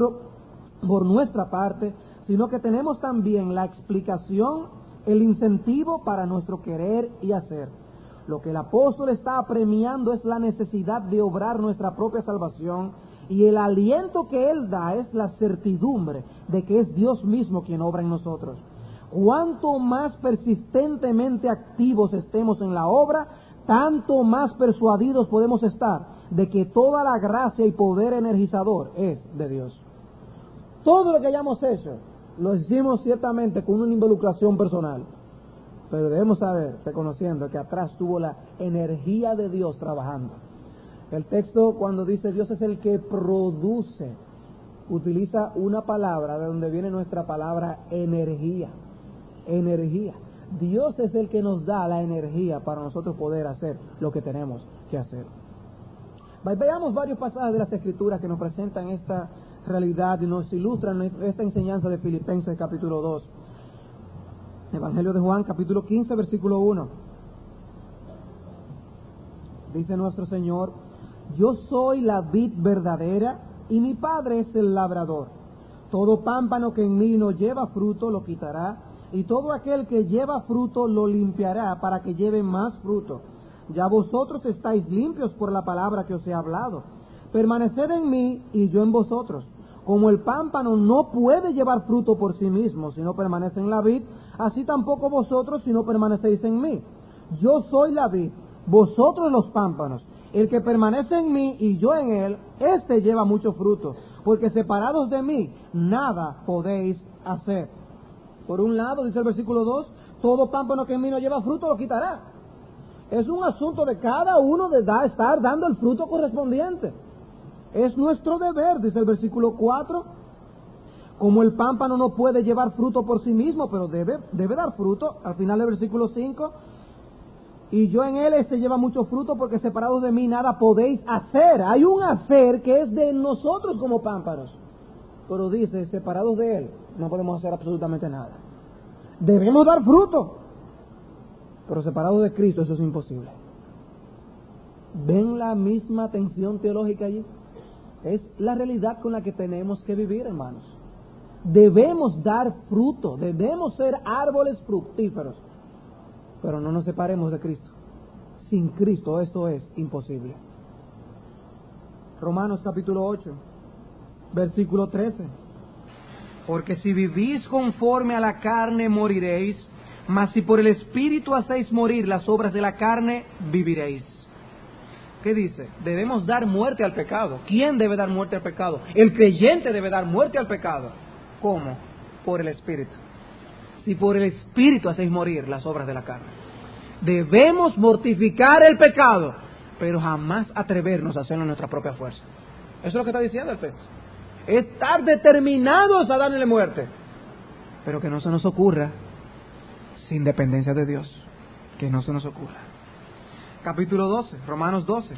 nuestra parte, sino que tenemos también la explicación, el incentivo para nuestro querer y hacer. Lo que el apóstol está apremiando es la necesidad de obrar nuestra propia salvación, y el aliento que él da es la certidumbre de que es Dios mismo quien obra en nosotros. Cuanto más persistentemente activos estemos en la obra, tanto más persuadidos podemos estar de que toda la gracia y poder energizador es de Dios. Todo lo que hayamos hecho, lo hicimos ciertamente con una involucración personal, pero debemos saber, reconociendo que atrás tuvo la energía de Dios trabajando. El texto, cuando dice Dios es el que produce, utiliza una palabra de donde viene nuestra palabra energía. Energía. Dios es el que nos da la energía para nosotros poder hacer lo que tenemos que hacer. Veamos varios pasajes de las Escrituras que nos presentan esta realidad y nos ilustran esta enseñanza de Filipenses capítulo 2. Evangelio de Juan capítulo 15 versículo 1. Dice nuestro Señor: yo soy la vid verdadera y mi Padre es el labrador. Todo pámpano que en mí no lleva fruto lo quitará, y todo aquel que lleva fruto lo limpiará para que lleve más fruto. Ya vosotros estáis limpios por la palabra que os he hablado. Permaneced en mí y yo en vosotros. Como el pámpano no puede llevar fruto por sí mismo si no permanece en la vid, así tampoco vosotros si no permanecéis en mí. Yo soy la vid, vosotros los pámpanos. El que permanece en mí y yo en él, éste lleva mucho fruto, porque separados de mí nada podéis hacer. Por un lado, dice el versículo 2, todo pámpano que en mí no lleva fruto lo quitará. Es un asunto de cada uno de estar dando el fruto correspondiente. Es nuestro deber, dice el versículo 4. Como el pámpano no puede llevar fruto por sí mismo, pero debe dar fruto, al final del versículo 5. Y yo en él, lleva mucho fruto, porque separados de mí nada podéis hacer. Hay un hacer que es de nosotros como pámpanos. Pero dice, separados de él, no podemos hacer absolutamente nada. Debemos dar fruto, pero separados de Cristo eso es imposible. ¿Ven la misma tensión teológica allí? Es la realidad con la que tenemos que vivir, hermanos. Debemos dar fruto, debemos ser árboles fructíferos, pero no nos separemos de Cristo. Sin Cristo esto es imposible. Romanos capítulo 8, versículo 13. Porque si vivís conforme a la carne moriréis, mas si por el Espíritu hacéis morir las obras de la carne, viviréis. ¿Qué dice? Debemos dar muerte al pecado. ¿Quién debe dar muerte al pecado? El creyente debe dar muerte al pecado. ¿Cómo? Por el Espíritu. Si por el Espíritu hacéis morir las obras de la carne. Debemos mortificar el pecado, pero jamás atrevernos a hacerlo en nuestra propia fuerza. Eso es lo que está diciendo el texto. Estar determinados a darle muerte. Pero que no se nos ocurra sin dependencia de Dios. Que no se nos ocurra. Capítulo 12, Romanos 12.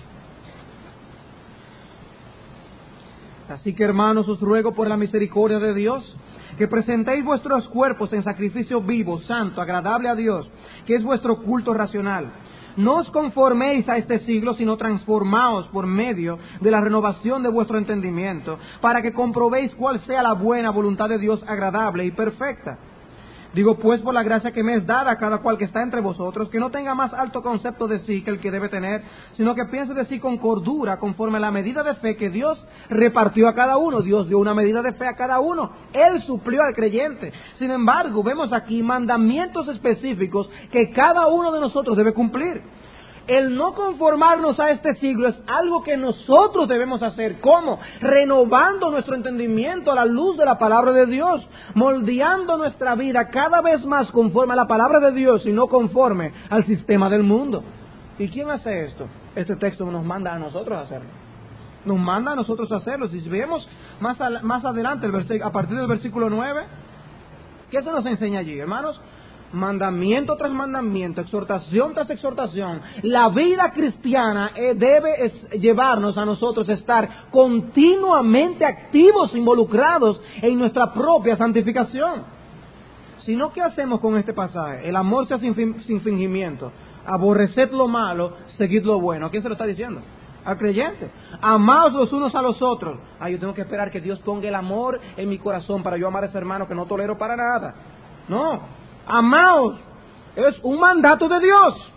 Así que, hermanos, os ruego por la misericordia de Dios que presentéis vuestros cuerpos en sacrificio vivo, santo, agradable a Dios, que es vuestro culto racional. No os conforméis a este siglo, sino transformaos por medio de la renovación de vuestro entendimiento, para que comprobéis cuál sea la buena voluntad de Dios, agradable y perfecta. Digo pues, por la gracia que me es dada a cada cual que está entre vosotros, que no tenga más alto concepto de sí que el que debe tener, sino que piense de sí con cordura, conforme a la medida de fe que Dios repartió a cada uno. Dios dio una medida de fe a cada uno. Él suplió al creyente. Sin embargo, vemos aquí mandamientos específicos que cada uno de nosotros debe cumplir. El no conformarnos a este siglo es algo que nosotros debemos hacer. ¿Cómo? Renovando nuestro entendimiento a la luz de la palabra de Dios, moldeando nuestra vida cada vez más conforme a la palabra de Dios y no conforme al sistema del mundo. ¿Y quién hace esto? Este texto nos manda a nosotros a hacerlo. Nos manda a nosotros a hacerlo. Si vemos más adelante, a partir del versículo 9, ¿qué se nos enseña allí, hermanos? Mandamiento tras mandamiento, exhortación tras exhortación. La vida cristiana debe llevarnos a nosotros a estar continuamente activos, involucrados en nuestra propia santificación. Si no, ¿qué hacemos con este pasaje? El amor sea sin fingimiento. Aborreced lo malo, seguid lo bueno. ¿A quién se lo está diciendo? Al creyente. Amaos los unos a los otros. Yo tengo que esperar que Dios ponga el amor en mi corazón para yo amar a ese hermano que no tolero para nada. No. Amaos, es un mandato de Dios.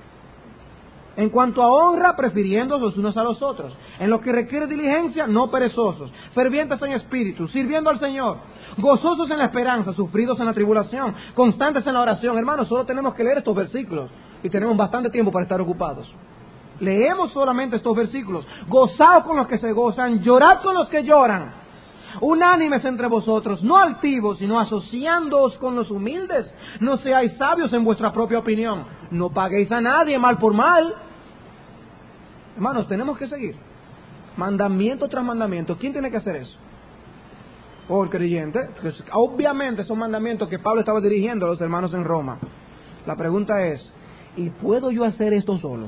En cuanto a honra, prefiriendo los unos a los otros. En lo que requiere diligencia, no perezosos. Fervientes en espíritu, sirviendo al Señor. Gozosos en la esperanza, sufridos en la tribulación. Constantes en la oración. Hermanos, solo tenemos que leer estos versículos. Y tenemos bastante tiempo para estar ocupados. Leemos solamente estos versículos. Gozaos con los que se gozan, llorad con los que lloran. Unánimes entre vosotros, no altivos, sino asociándoos con los humildes. No seáis sabios en vuestra propia opinión. No paguéis a nadie mal por mal. Hermanos, tenemos que seguir mandamiento tras mandamiento. ¿Quién tiene que hacer eso? El creyente. Pues, obviamente son mandamientos que Pablo estaba dirigiendo a los hermanos en Roma. La pregunta es, ¿y puedo yo hacer esto solo?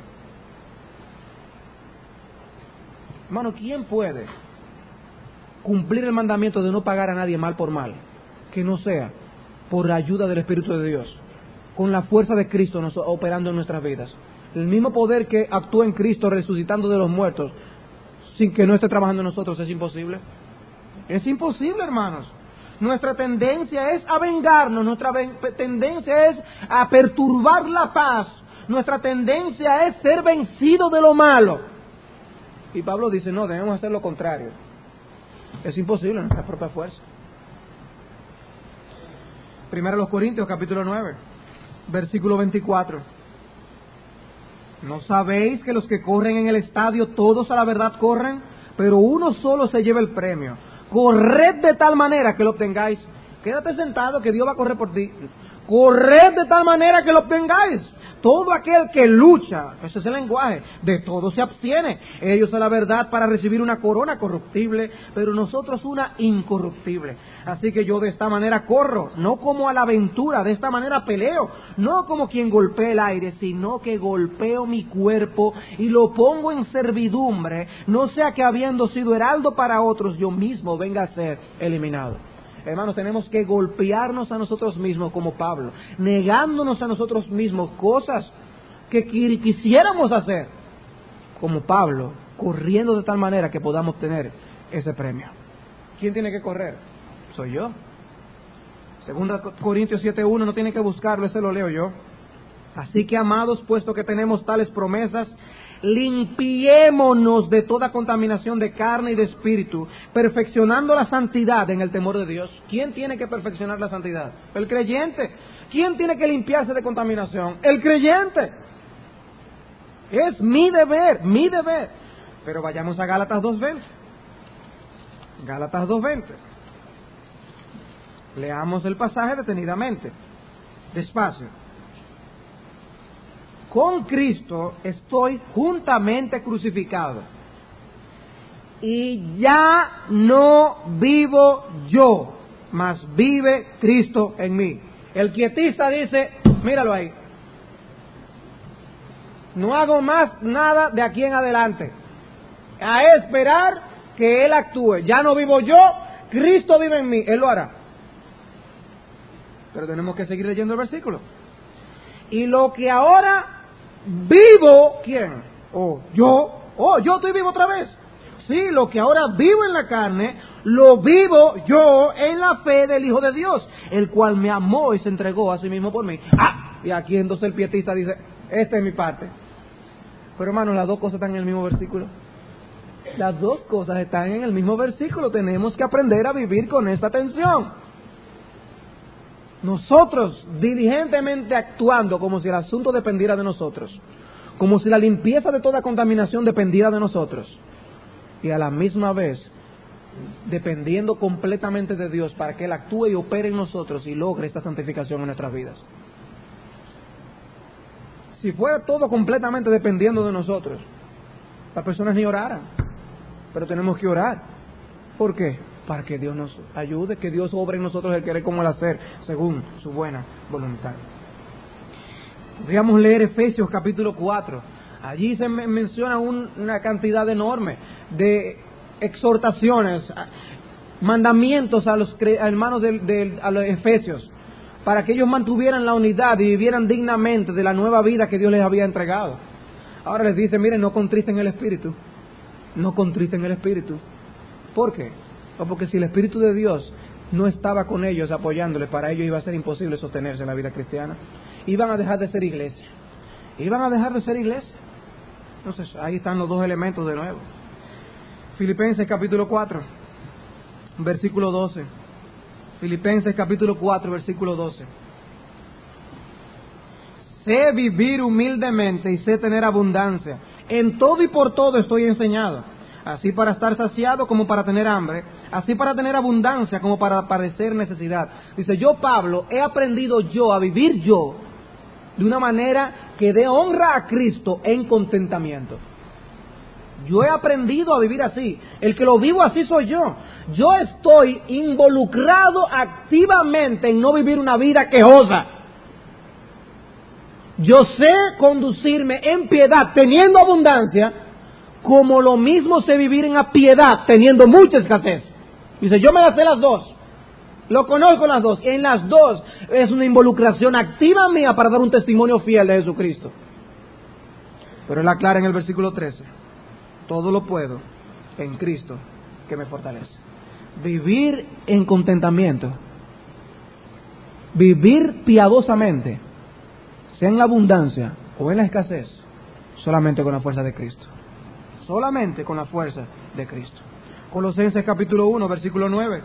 Hermano, ¿quién puede cumplir el mandamiento de no pagar a nadie mal por mal, que no sea por la ayuda del Espíritu de Dios, con la fuerza de Cristo operando en nuestras vidas? El mismo poder que actúa en Cristo resucitando de los muertos, sin que no esté trabajando en nosotros, ¿es imposible? Es imposible, hermanos. Nuestra tendencia es a vengarnos, nuestra tendencia es a perturbar la paz, nuestra tendencia es ser vencido de lo malo. Y Pablo dice, no, debemos hacer lo contrario. Es imposible en nuestra propia fuerza. Primero los Corintios, capítulo 9, versículo 24. ¿No sabéis que los que corren en el estadio, todos a la verdad corren, pero uno solo se lleva el premio? Corred de tal manera que lo obtengáis. Quédate sentado que Dios va a correr por ti. Corred de tal manera que lo obtengáis. Todo aquel que lucha, ese es el lenguaje, de todo se abstiene. Ellos a la verdad para recibir una corona corruptible, pero nosotros una incorruptible. Así que yo de esta manera corro, no como a la aventura, de esta manera peleo, no como quien golpea el aire, sino que golpeo mi cuerpo y lo pongo en servidumbre, no sea que habiendo sido heraldo para otros, yo mismo venga a ser eliminado. Hermanos, tenemos que golpearnos a nosotros mismos como Pablo, negándonos a nosotros mismos cosas que quisiéramos hacer como Pablo, corriendo de tal manera que podamos tener ese premio. ¿Quién tiene que correr? Soy yo. Segunda Corintios 7:1, no tiene que buscarlo, ese lo leo yo. Así que, amados, puesto que tenemos tales promesas, limpiémonos de toda contaminación de carne y de espíritu, perfeccionando la santidad en el temor de Dios. ¿Quién tiene que perfeccionar la santidad? El creyente. ¿Quién tiene que limpiarse de contaminación? El creyente. Es mi deber, mi deber. Pero vayamos a Gálatas 2:20. Gálatas 2:20. Leamos el pasaje detenidamente, despacio. Con Cristo estoy juntamente crucificado. y ya no vivo yo, mas vive Cristo en mí. El quietista dice, míralo ahí, no hago más nada de aquí en adelante, a esperar que Él actúe. Ya no vivo yo, Cristo vive en mí, Él lo hará. Pero tenemos que seguir leyendo el versículo. Y lo que ahora vivo, ¿quién? Yo estoy vivo otra vez. Sí, lo que ahora vivo en la carne, lo vivo yo en la fe del Hijo de Dios, el cual me amó y se entregó a sí mismo por mí. Y aquí entonces el pietista dice, esta es mi parte. Pero hermano, las dos cosas están en el mismo versículo. Las dos cosas están en el mismo versículo. Tenemos que aprender a vivir con esta tensión. Nosotros diligentemente actuando como si el asunto dependiera de nosotros, como si la limpieza de toda contaminación dependiera de nosotros, y a la misma vez dependiendo completamente de Dios para que Él actúe y opere en nosotros y logre esta santificación en nuestras vidas. Si fuera todo completamente dependiendo de nosotros, las personas ni oraran, pero tenemos que orar. ¿Por qué? Para que Dios nos ayude, que Dios obre en nosotros el querer como el hacer, según su buena voluntad. Podríamos leer Efesios capítulo 4. Allí se menciona una cantidad enorme de exhortaciones, mandamientos a los hermanos a los efesios, para que ellos mantuvieran la unidad y vivieran dignamente de la nueva vida que Dios les había entregado. Ahora les dice, miren, no contristen el espíritu. No contristen el espíritu. ¿Por qué? Porque si el Espíritu de Dios no estaba con ellos apoyándoles, para ellos iba a ser imposible sostenerse en la vida cristiana. Iban a dejar de ser iglesia. Iban a dejar de ser iglesia. Entonces, ahí están los dos elementos de nuevo. Filipenses capítulo 4, versículo 12. Filipenses capítulo 4, versículo 12. Sé vivir humildemente y sé tener abundancia. En todo y por todo estoy enseñado. Así para estar saciado como para tener hambre, así para tener abundancia como para padecer necesidad. Dice, yo Pablo he aprendido yo a vivir yo de una manera que dé honra a Cristo en contentamiento. Yo he aprendido a vivir así. El que lo vivo así soy yo. Yo estoy involucrado activamente en no vivir una vida quejosa. Yo sé conducirme en piedad teniendo abundancia, como lo mismo sé vivir en la piedad teniendo mucha escasez. Dice, yo me las sé las dos. Lo conozco las dos. En las dos es una involucración activa mía para dar un testimonio fiel de Jesucristo. Pero él aclara en el versículo 13. Todo lo puedo en Cristo que me fortalece. Vivir en contentamiento. Vivir piadosamente, sea en la abundancia o en la escasez, solamente con la fuerza de Cristo. Solamente con la fuerza de Cristo. Colosenses capítulo 1, versículo 9.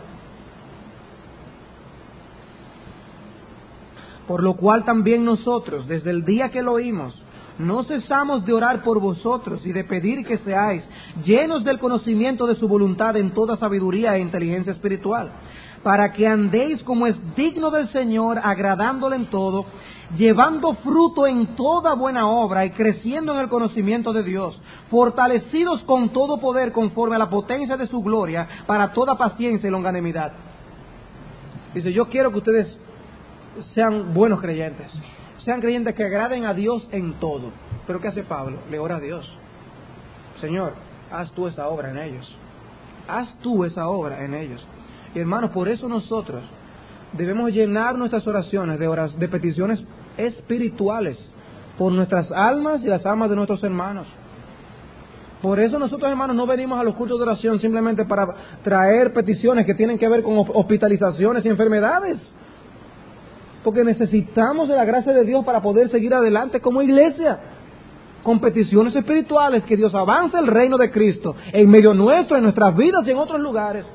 Por lo cual también nosotros, desde el día que lo oímos, no cesamos de orar por vosotros y de pedir que seáis llenos del conocimiento de su voluntad en toda sabiduría e inteligencia espiritual, para que andéis como es digno del Señor, agradándole en todo, llevando fruto en toda buena obra y creciendo en el conocimiento de Dios, fortalecidos con todo poder conforme a la potencia de su gloria, para toda paciencia y longanimidad. Dice, yo quiero que ustedes sean buenos creyentes, sean creyentes que agraden a Dios en todo. Pero ¿qué hace Pablo? Le ora a Dios. Señor, haz tú esa obra en ellos. Haz tú esa obra en ellos. Y hermanos, por eso nosotros debemos llenar nuestras oraciones de peticiones espirituales por nuestras almas y las almas de nuestros hermanos. Por eso nosotros, hermanos, no venimos a los cultos de oración simplemente para traer peticiones que tienen que ver con hospitalizaciones y enfermedades. Porque necesitamos de la gracia de Dios para poder seguir adelante como iglesia, con peticiones espirituales, que Dios avance el reino de Cristo en medio nuestro, en nuestras vidas y en otros lugares.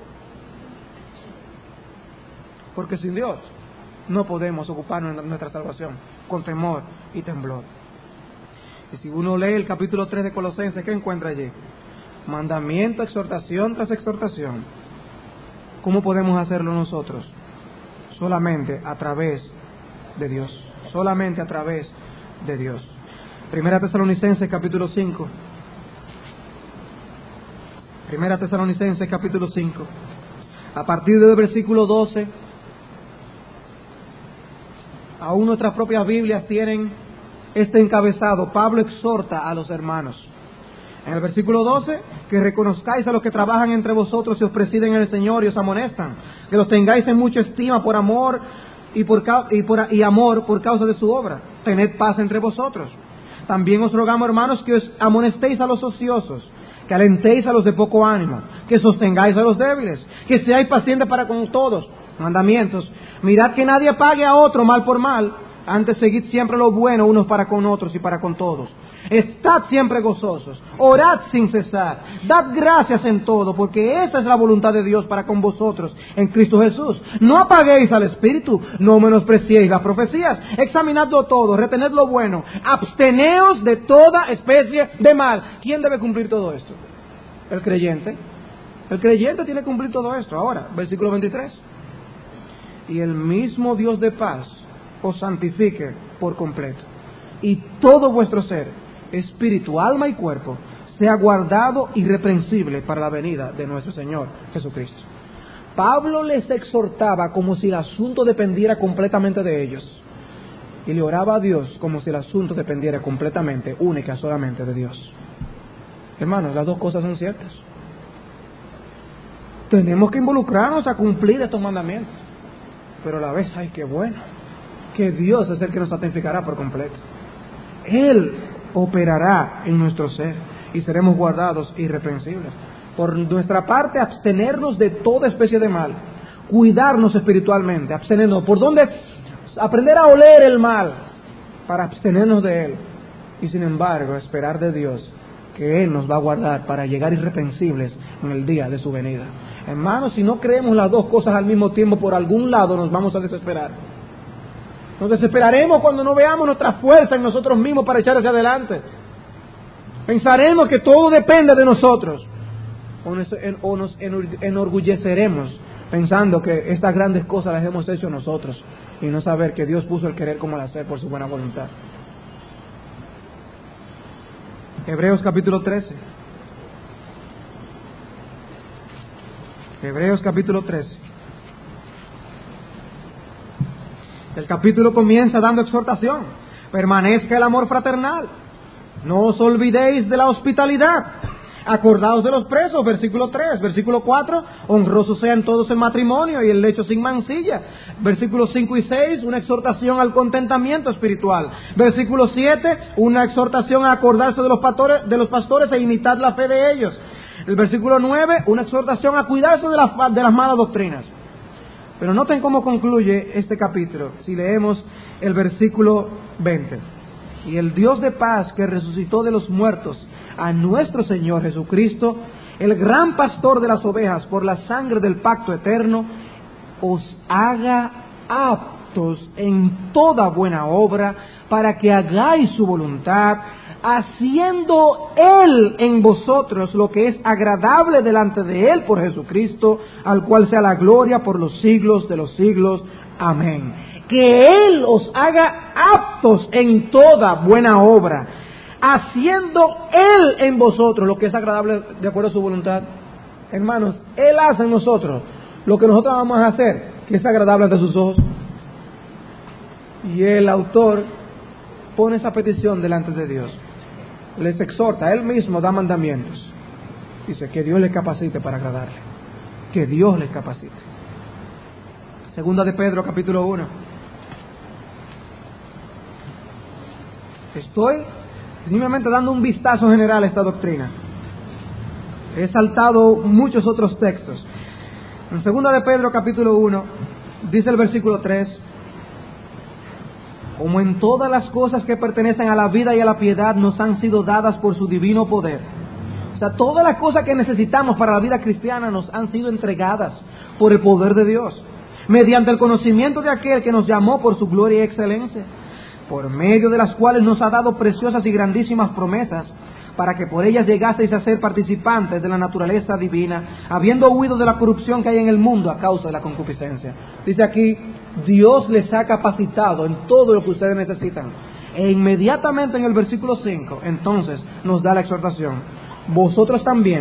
Porque sin Dios no podemos ocuparnos de nuestra salvación con temor y temblor. Y si uno lee el capítulo 3 de Colosenses, ¿qué encuentra allí? Mandamiento, exhortación tras exhortación. ¿Cómo podemos hacerlo nosotros? Solamente a través de Dios. Solamente a través de Dios. Primera Tesalonicenses capítulo 5. Primera Tesalonicenses capítulo 5. A partir del versículo 12, aún nuestras propias Biblias tienen este encabezado. Pablo exhorta a los hermanos. En el versículo 12, que reconozcáis a los que trabajan entre vosotros y os presiden en el Señor y os amonestan, que los tengáis en mucha estima por amor y amor por causa de su obra. Tened paz entre vosotros. También os rogamos, hermanos, que os amonestéis a los ociosos, que alentéis a los de poco ánimo, que sostengáis a los débiles, que seáis pacientes para con todos. Mandamientos: mirad que nadie pague a otro mal por mal, antes seguid siempre lo bueno unos para con otros y para con todos. Estad siempre gozosos, orad sin cesar, dad gracias en todo, porque esa es la voluntad de Dios para con vosotros en Cristo Jesús. No apaguéis al Espíritu, no menospreciéis las profecías, examinadlo todo, retened lo bueno, absteneos de toda especie de mal. ¿Quién debe cumplir todo esto? El creyente. El creyente tiene que cumplir todo esto. Ahora, versículo 23. Y el mismo Dios de paz os santifique por completo, y todo vuestro ser, espíritu, alma y cuerpo, sea guardado irreprensible para la venida de nuestro Señor Jesucristo. Pablo les exhortaba como si el asunto dependiera completamente de ellos, y le oraba a Dios como si el asunto dependiera completamente, única, solamente de Dios. Hermanos, las dos cosas son ciertas. Tenemos que involucrarnos a cumplir estos mandamientos, pero a la vez, ¡ay, qué bueno! Que Dios es el que nos santificará por completo. Él operará en nuestro ser y seremos guardados irreprensibles. Por nuestra parte, abstenernos de toda especie de mal, cuidarnos espiritualmente, abstenernos. ¿Por dónde? Aprender a oler el mal para abstenernos de él. Y sin embargo, esperar de Dios que Él nos va a guardar para llegar irreprensibles en el día de su venida. Hermanos, si no creemos las dos cosas al mismo tiempo, por algún lado nos vamos a desesperar. Nos desesperaremos cuando no veamos nuestra fuerza en nosotros mismos para echar hacia adelante. Pensaremos que todo depende de nosotros. O nos enorgulleceremos pensando que estas grandes cosas las hemos hecho nosotros y no saber que Dios puso el querer como el hacer por su buena voluntad. Hebreos capítulo 13. Hebreos capítulo 13. El capítulo comienza dando exhortación. Permanezca el amor fraternal. No os olvidéis de la hospitalidad. Acordaos de los presos, versículo 3. Versículo 4, honrosos sean todos el matrimonio y el lecho sin mancilla. Versículos 5 y 6, una exhortación al contentamiento espiritual. Versículo 7, una exhortación a acordarse de los pastores e imitar la fe de ellos. El versículo 9, una exhortación a cuidarse de las malas doctrinas. Pero noten cómo concluye este capítulo, si leemos el versículo 20. Y el Dios de paz que resucitó de los muertos a nuestro Señor Jesucristo, el gran pastor de las ovejas, por la sangre del pacto eterno, os haga aptos en toda buena obra, para que hagáis su voluntad, haciendo Él en vosotros lo que es agradable delante de Él por Jesucristo, al cual sea la gloria por los siglos de los siglos. Amén. Que Él os haga aptos en toda buena obra, haciendo Él en vosotros lo que es agradable de acuerdo a su voluntad. Hermanos, Él hace en nosotros lo que nosotros vamos a hacer, que es agradable ante sus ojos. Y el autor pone esa petición delante de Dios. Les exhorta, Él mismo da mandamientos. Dice que Dios les capacite para agradarle. Que Dios les capacite. Segunda de Pedro, capítulo 1. Estoy simplemente dando un vistazo general a esta doctrina. He saltado muchos otros textos. En segunda de Pedro, capítulo 1, dice el versículo 3: como en todas las cosas que pertenecen a la vida y a la piedad nos han sido dadas por su divino poder. O sea, todas las cosas que necesitamos para la vida cristiana nos han sido entregadas por el poder de Dios, mediante el conocimiento de aquel que nos llamó por su gloria y excelencia, por medio de las cuales nos ha dado preciosas y grandísimas promesas, para que por ellas llegaseis a ser participantes de la naturaleza divina, habiendo huido de la corrupción que hay en el mundo a causa de la concupiscencia. Dice aquí, Dios les ha capacitado en todo lo que ustedes necesitan. E inmediatamente en el versículo 5, entonces nos da la exhortación: vosotros también,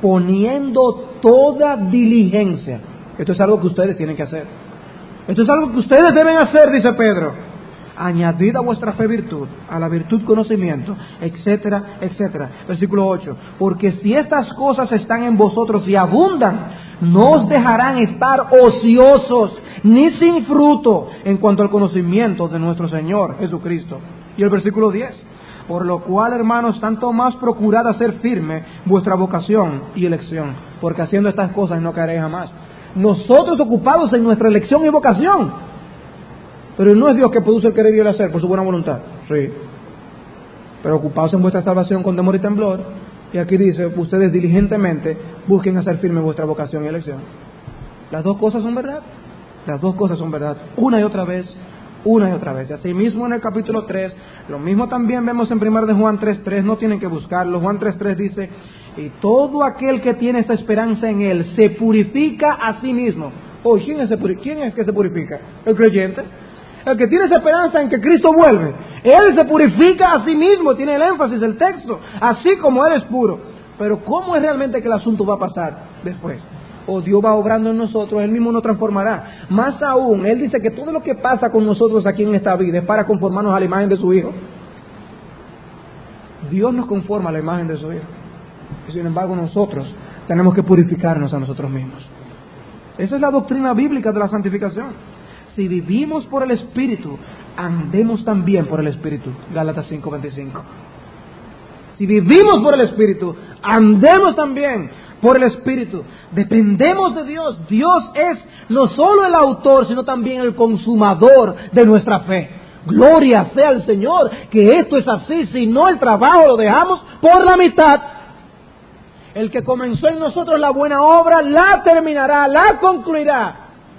poniendo toda diligencia. Esto es algo que ustedes tienen que hacer. Esto es algo que ustedes deben hacer, dice Pedro. Añadid a vuestra fe virtud, a la virtud conocimiento, etcétera, etcétera. Versículo 8. Porque si estas cosas están en vosotros y abundan, no os dejarán estar ociosos ni sin fruto en cuanto al conocimiento de nuestro Señor Jesucristo. Y el versículo 10. Por lo cual, hermanos, tanto más procurad hacer firme vuestra vocación y elección, porque haciendo estas cosas no caeréis jamás. Nosotros ocupados en nuestra elección y vocación. Pero no es Dios que produce el querer y el hacer por su buena voluntad. Sí. Pero ocupados en vuestra salvación con temor y temblor. Y aquí dice, ustedes diligentemente busquen hacer firme vuestra vocación y elección. Las dos cosas son verdad. Las dos cosas son verdad. Una y otra vez. Una y otra vez. Y así mismo en el capítulo 3, lo mismo también vemos en 1 de Juan 3:3, no tienen que buscarlo. Juan 3:3 dice, y todo aquel que tiene esta esperanza en Él se purifica a sí mismo. Oh, ¿quién es que se purifica? El creyente. El que tiene esa esperanza en que Cristo vuelve, Él se purifica a sí mismo, tiene el énfasis del texto, así como Él es puro. Pero ¿cómo es realmente que el asunto va a pasar después? O Dios va obrando en nosotros, Él mismo nos transformará. Más aún, Él dice que todo lo que pasa con nosotros aquí en esta vida es para conformarnos a la imagen de su Hijo. Dios nos conforma a la imagen de su Hijo. Y sin embargo nosotros tenemos que purificarnos a nosotros mismos. Esa es la doctrina bíblica de la santificación. Si vivimos por el Espíritu, andemos también por el Espíritu. Gálatas 5:25. Si vivimos por el Espíritu, andemos también por el Espíritu. Dependemos de Dios. Dios es no solo el autor, sino también el consumador de nuestra fe. Gloria sea al Señor, que esto es así. Si no, el trabajo lo dejamos por la mitad. El que comenzó en nosotros la buena obra, la terminará, la concluirá.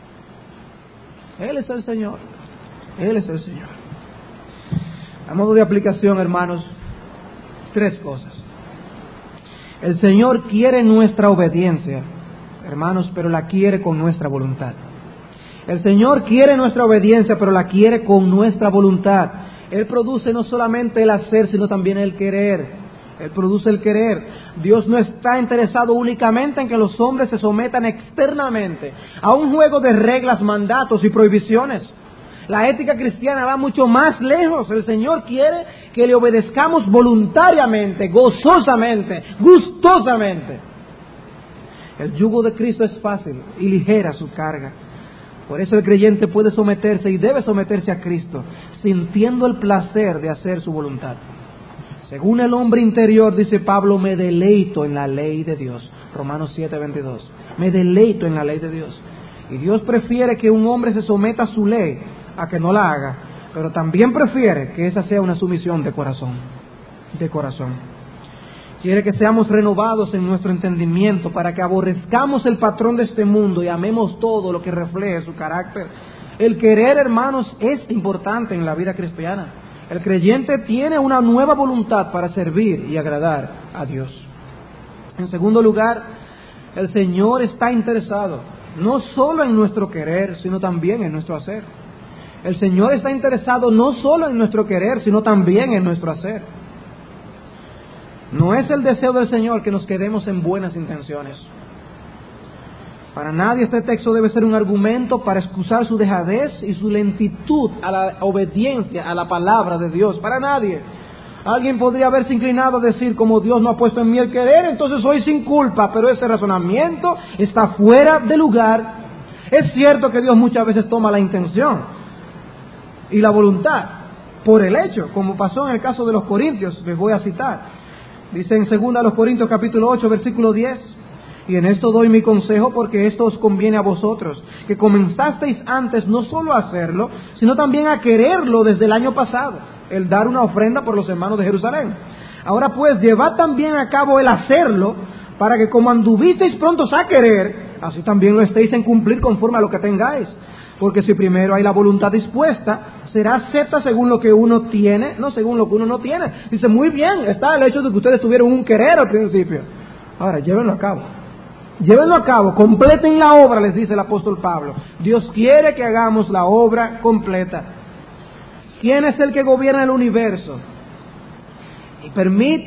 Él es el Señor. Él es el Señor. A modo de aplicación, hermanos, 3 cosas. El Señor quiere nuestra obediencia, hermanos, pero la quiere con nuestra voluntad. El Señor quiere nuestra obediencia, pero la quiere con nuestra voluntad. Él produce no solamente el hacer, sino también el querer. Él produce el querer. Dios no está interesado únicamente en que los hombres se sometan externamente a un juego de reglas, mandatos y prohibiciones. La ética cristiana va mucho más lejos. El Señor quiere que le obedezcamos voluntariamente, gozosamente, gustosamente. El yugo de Cristo es fácil y ligera su carga. Por eso el creyente puede someterse y debe someterse a Cristo, sintiendo el placer de hacer su voluntad. Según el hombre interior, dice Pablo, me deleito en la ley de Dios. Romanos 7:22. Me deleito en la ley de Dios. Y Dios prefiere que un hombre se someta a su ley a que no la haga, pero también prefiere que esa sea una sumisión de corazón. De corazón. Quiere que seamos renovados en nuestro entendimiento para que aborrezcamos el patrón de este mundo y amemos todo lo que refleje su carácter. El querer, hermanos, es importante en la vida cristiana. El creyente tiene una nueva voluntad para servir y agradar a Dios. En segundo lugar, el Señor está interesado no solo en nuestro querer, sino también en nuestro hacer. El Señor está interesado no solo en nuestro querer, sino también en nuestro hacer. No es el deseo del Señor que nos quedemos en buenas intenciones. Para nadie este texto debe ser un argumento para excusar su dejadez y su lentitud a la obediencia a la palabra de Dios. Para nadie. Alguien podría haberse inclinado a decir, como Dios no ha puesto en mí el querer, entonces soy sin culpa, pero ese razonamiento está fuera de lugar. Es cierto que Dios muchas veces toma la intención y la voluntad por el hecho, como pasó en el caso de los corintios, les voy a citar. Dice en 2 Corintios capítulo 8, versículo 10, y en esto doy mi consejo porque esto os conviene a vosotros, que comenzasteis antes no solo a hacerlo, sino también a quererlo desde el año pasado, el dar una ofrenda por los hermanos de Jerusalén. Ahora pues, llevad también a cabo el hacerlo, para que como anduvisteis prontos a querer, así también lo estéis en cumplir conforme a lo que tengáis. Porque si primero hay la voluntad dispuesta, será acepta según lo que uno tiene, no según lo que uno no tiene. Dice, muy bien, está el hecho de que ustedes tuvieron un querer al principio. Ahora, llévenlo a cabo. Llévenlo a cabo, completen la obra, les dice el apóstol Pablo. Dios quiere que hagamos la obra completa. ¿Quién es el que gobierna el universo? Y permite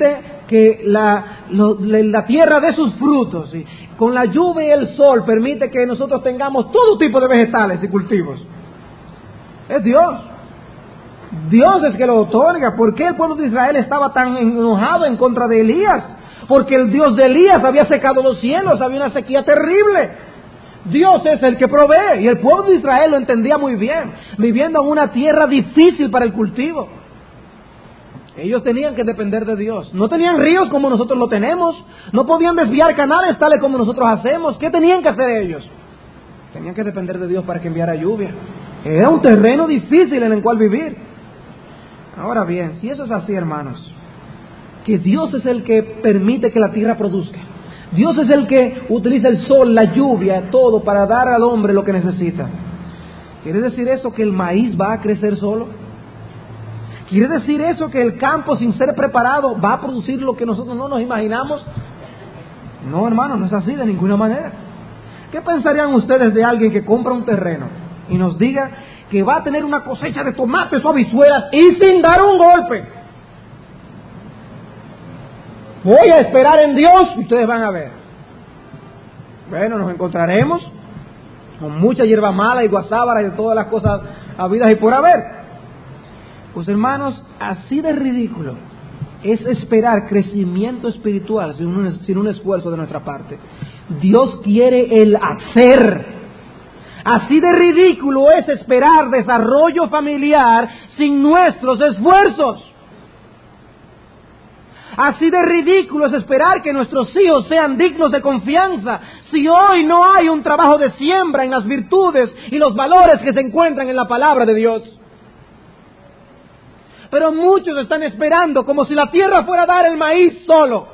que la tierra dé sus frutos, ¿sí? Con la lluvia y el sol permite que nosotros tengamos todo tipo de vegetales y cultivos. Es Dios. Dios es que lo otorga. ¿Por qué el pueblo de Israel estaba tan enojado en contra de Elías? Porque el Dios de Elías había secado los cielos, había una sequía terrible. Dios es el que provee, y el pueblo de Israel lo entendía muy bien, viviendo en una tierra difícil para el cultivo. Ellos tenían que depender de Dios. No tenían ríos como nosotros lo tenemos, no podían desviar canales tales como nosotros hacemos. ¿Qué tenían que hacer ellos? Tenían que depender de Dios para que enviara lluvia. Era un terreno difícil en el cual vivir. Ahora bien, si eso es así, hermanos, que Dios es el que permite que la tierra produzca, Dios es el que utiliza el sol, la lluvia, todo para dar al hombre lo que necesita. ¿Quiere decir eso que el maíz va a crecer solo? ¿Quiere decir eso que el campo, sin ser preparado, va a producir lo que nosotros no nos imaginamos? No, hermano, no es así de ninguna manera. ¿Qué pensarían ustedes de alguien que compra un terreno y nos diga que va a tener una cosecha de tomates o habichuelas y sin dar un golpe? Voy a esperar en Dios y ustedes van a ver. Bueno, nos encontraremos con mucha hierba mala y guasábara y de todas las cosas habidas y por haber. Pues hermanos, así de ridículo es esperar crecimiento espiritual sin un esfuerzo de nuestra parte. Dios quiere el hacer. Así de ridículo es esperar desarrollo familiar sin nuestros esfuerzos. Así de ridículo es esperar que nuestros hijos sean dignos de confianza si hoy no hay un trabajo de siembra en las virtudes y los valores que se encuentran en la palabra de Dios. Pero muchos están esperando como si la tierra fuera a dar el maíz solo,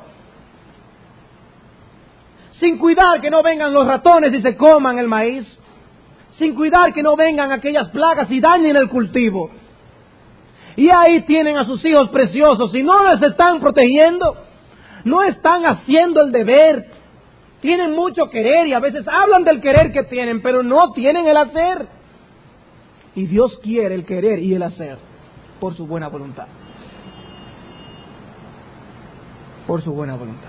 sin cuidar que no vengan los ratones y se coman el maíz, sin cuidar que no vengan aquellas plagas y dañen el cultivo. Y ahí tienen a sus hijos preciosos y no les están protegiendo, no están haciendo el deber. Tienen mucho querer y a veces hablan del querer que tienen, pero no tienen el hacer. Y Dios quiere el querer y el hacer por su buena voluntad. Por su buena voluntad.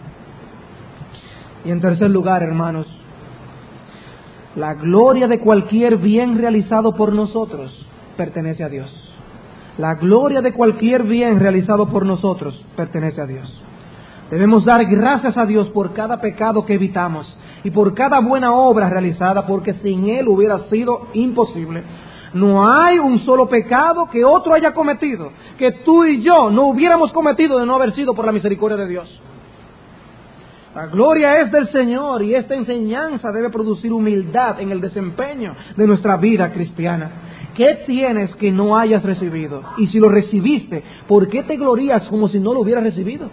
Y en tercer lugar, hermanos, la gloria de cualquier bien realizado por nosotros pertenece a Dios. La gloria de cualquier bien realizado por nosotros pertenece a Dios. Debemos dar gracias a Dios por cada pecado que evitamos y por cada buena obra realizada, porque sin Él hubiera sido imposible. No hay un solo pecado que otro haya cometido, que tú y yo no hubiéramos cometido de no haber sido por la misericordia de Dios. La gloria es del Señor y esta enseñanza debe producir humildad en el desempeño de nuestra vida cristiana. ¿Qué tienes que no hayas recibido? Y si lo recibiste, ¿por qué te glorías como si no lo hubieras recibido?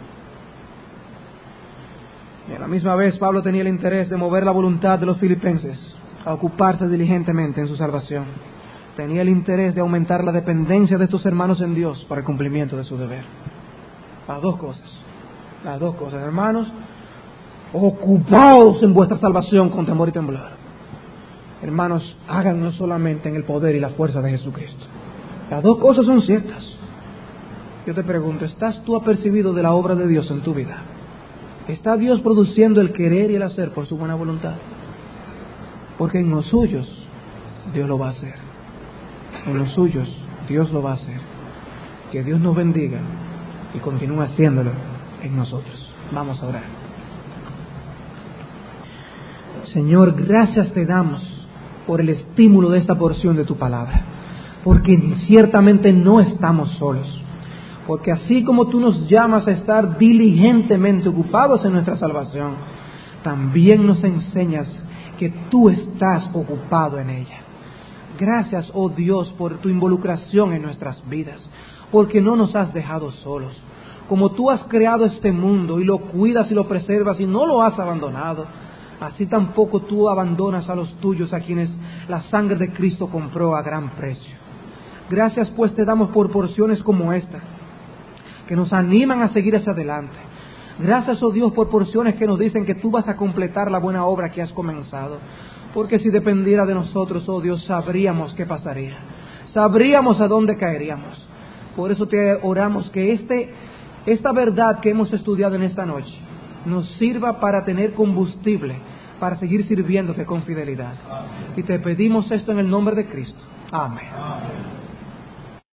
Y a la misma vez Pablo tenía el interés de mover la voluntad de los filipenses a ocuparse diligentemente en su salvación. Tenía el interés de aumentar la dependencia de estos hermanos en Dios para el cumplimiento de su deber. Las dos cosas, hermanos, ocupaos en vuestra salvación con temor y temblor. Hermanos, háganlo solamente en el poder y la fuerza de Jesucristo. Las dos cosas son ciertas. Yo te pregunto, ¿estás tú apercibido de la obra de Dios en tu vida? ¿Está Dios produciendo el querer y el hacer por su buena voluntad? Porque en los suyos Dios lo va a hacer. En los suyos Dios lo va a hacer. Que Dios nos bendiga y continúe haciéndolo en nosotros. Vamos a orar. Señor, gracias te damos por el estímulo de esta porción de tu palabra, porque ciertamente no estamos solos, porque así como tú nos llamas a estar diligentemente ocupados en nuestra salvación, también nos enseñas que tú estás ocupado en ella. Gracias, oh Dios, por tu involucración en nuestras vidas, porque no nos has dejado solos. Como tú has creado este mundo y lo cuidas y lo preservas y no lo has abandonado, así tampoco tú abandonas a los tuyos, a quienes la sangre de Cristo compró a gran precio. Gracias pues te damos por porciones como esta, que nos animan a seguir hacia adelante. Gracias, oh Dios, por porciones que nos dicen que tú vas a completar la buena obra que has comenzado. Porque si dependiera de nosotros, oh Dios, sabríamos qué pasaría. Sabríamos a dónde caeríamos. Por eso te oramos que esta verdad que hemos estudiado en esta noche nos sirva para tener combustible, para seguir sirviéndote con fidelidad. Y te pedimos esto en el nombre de Cristo. Amén.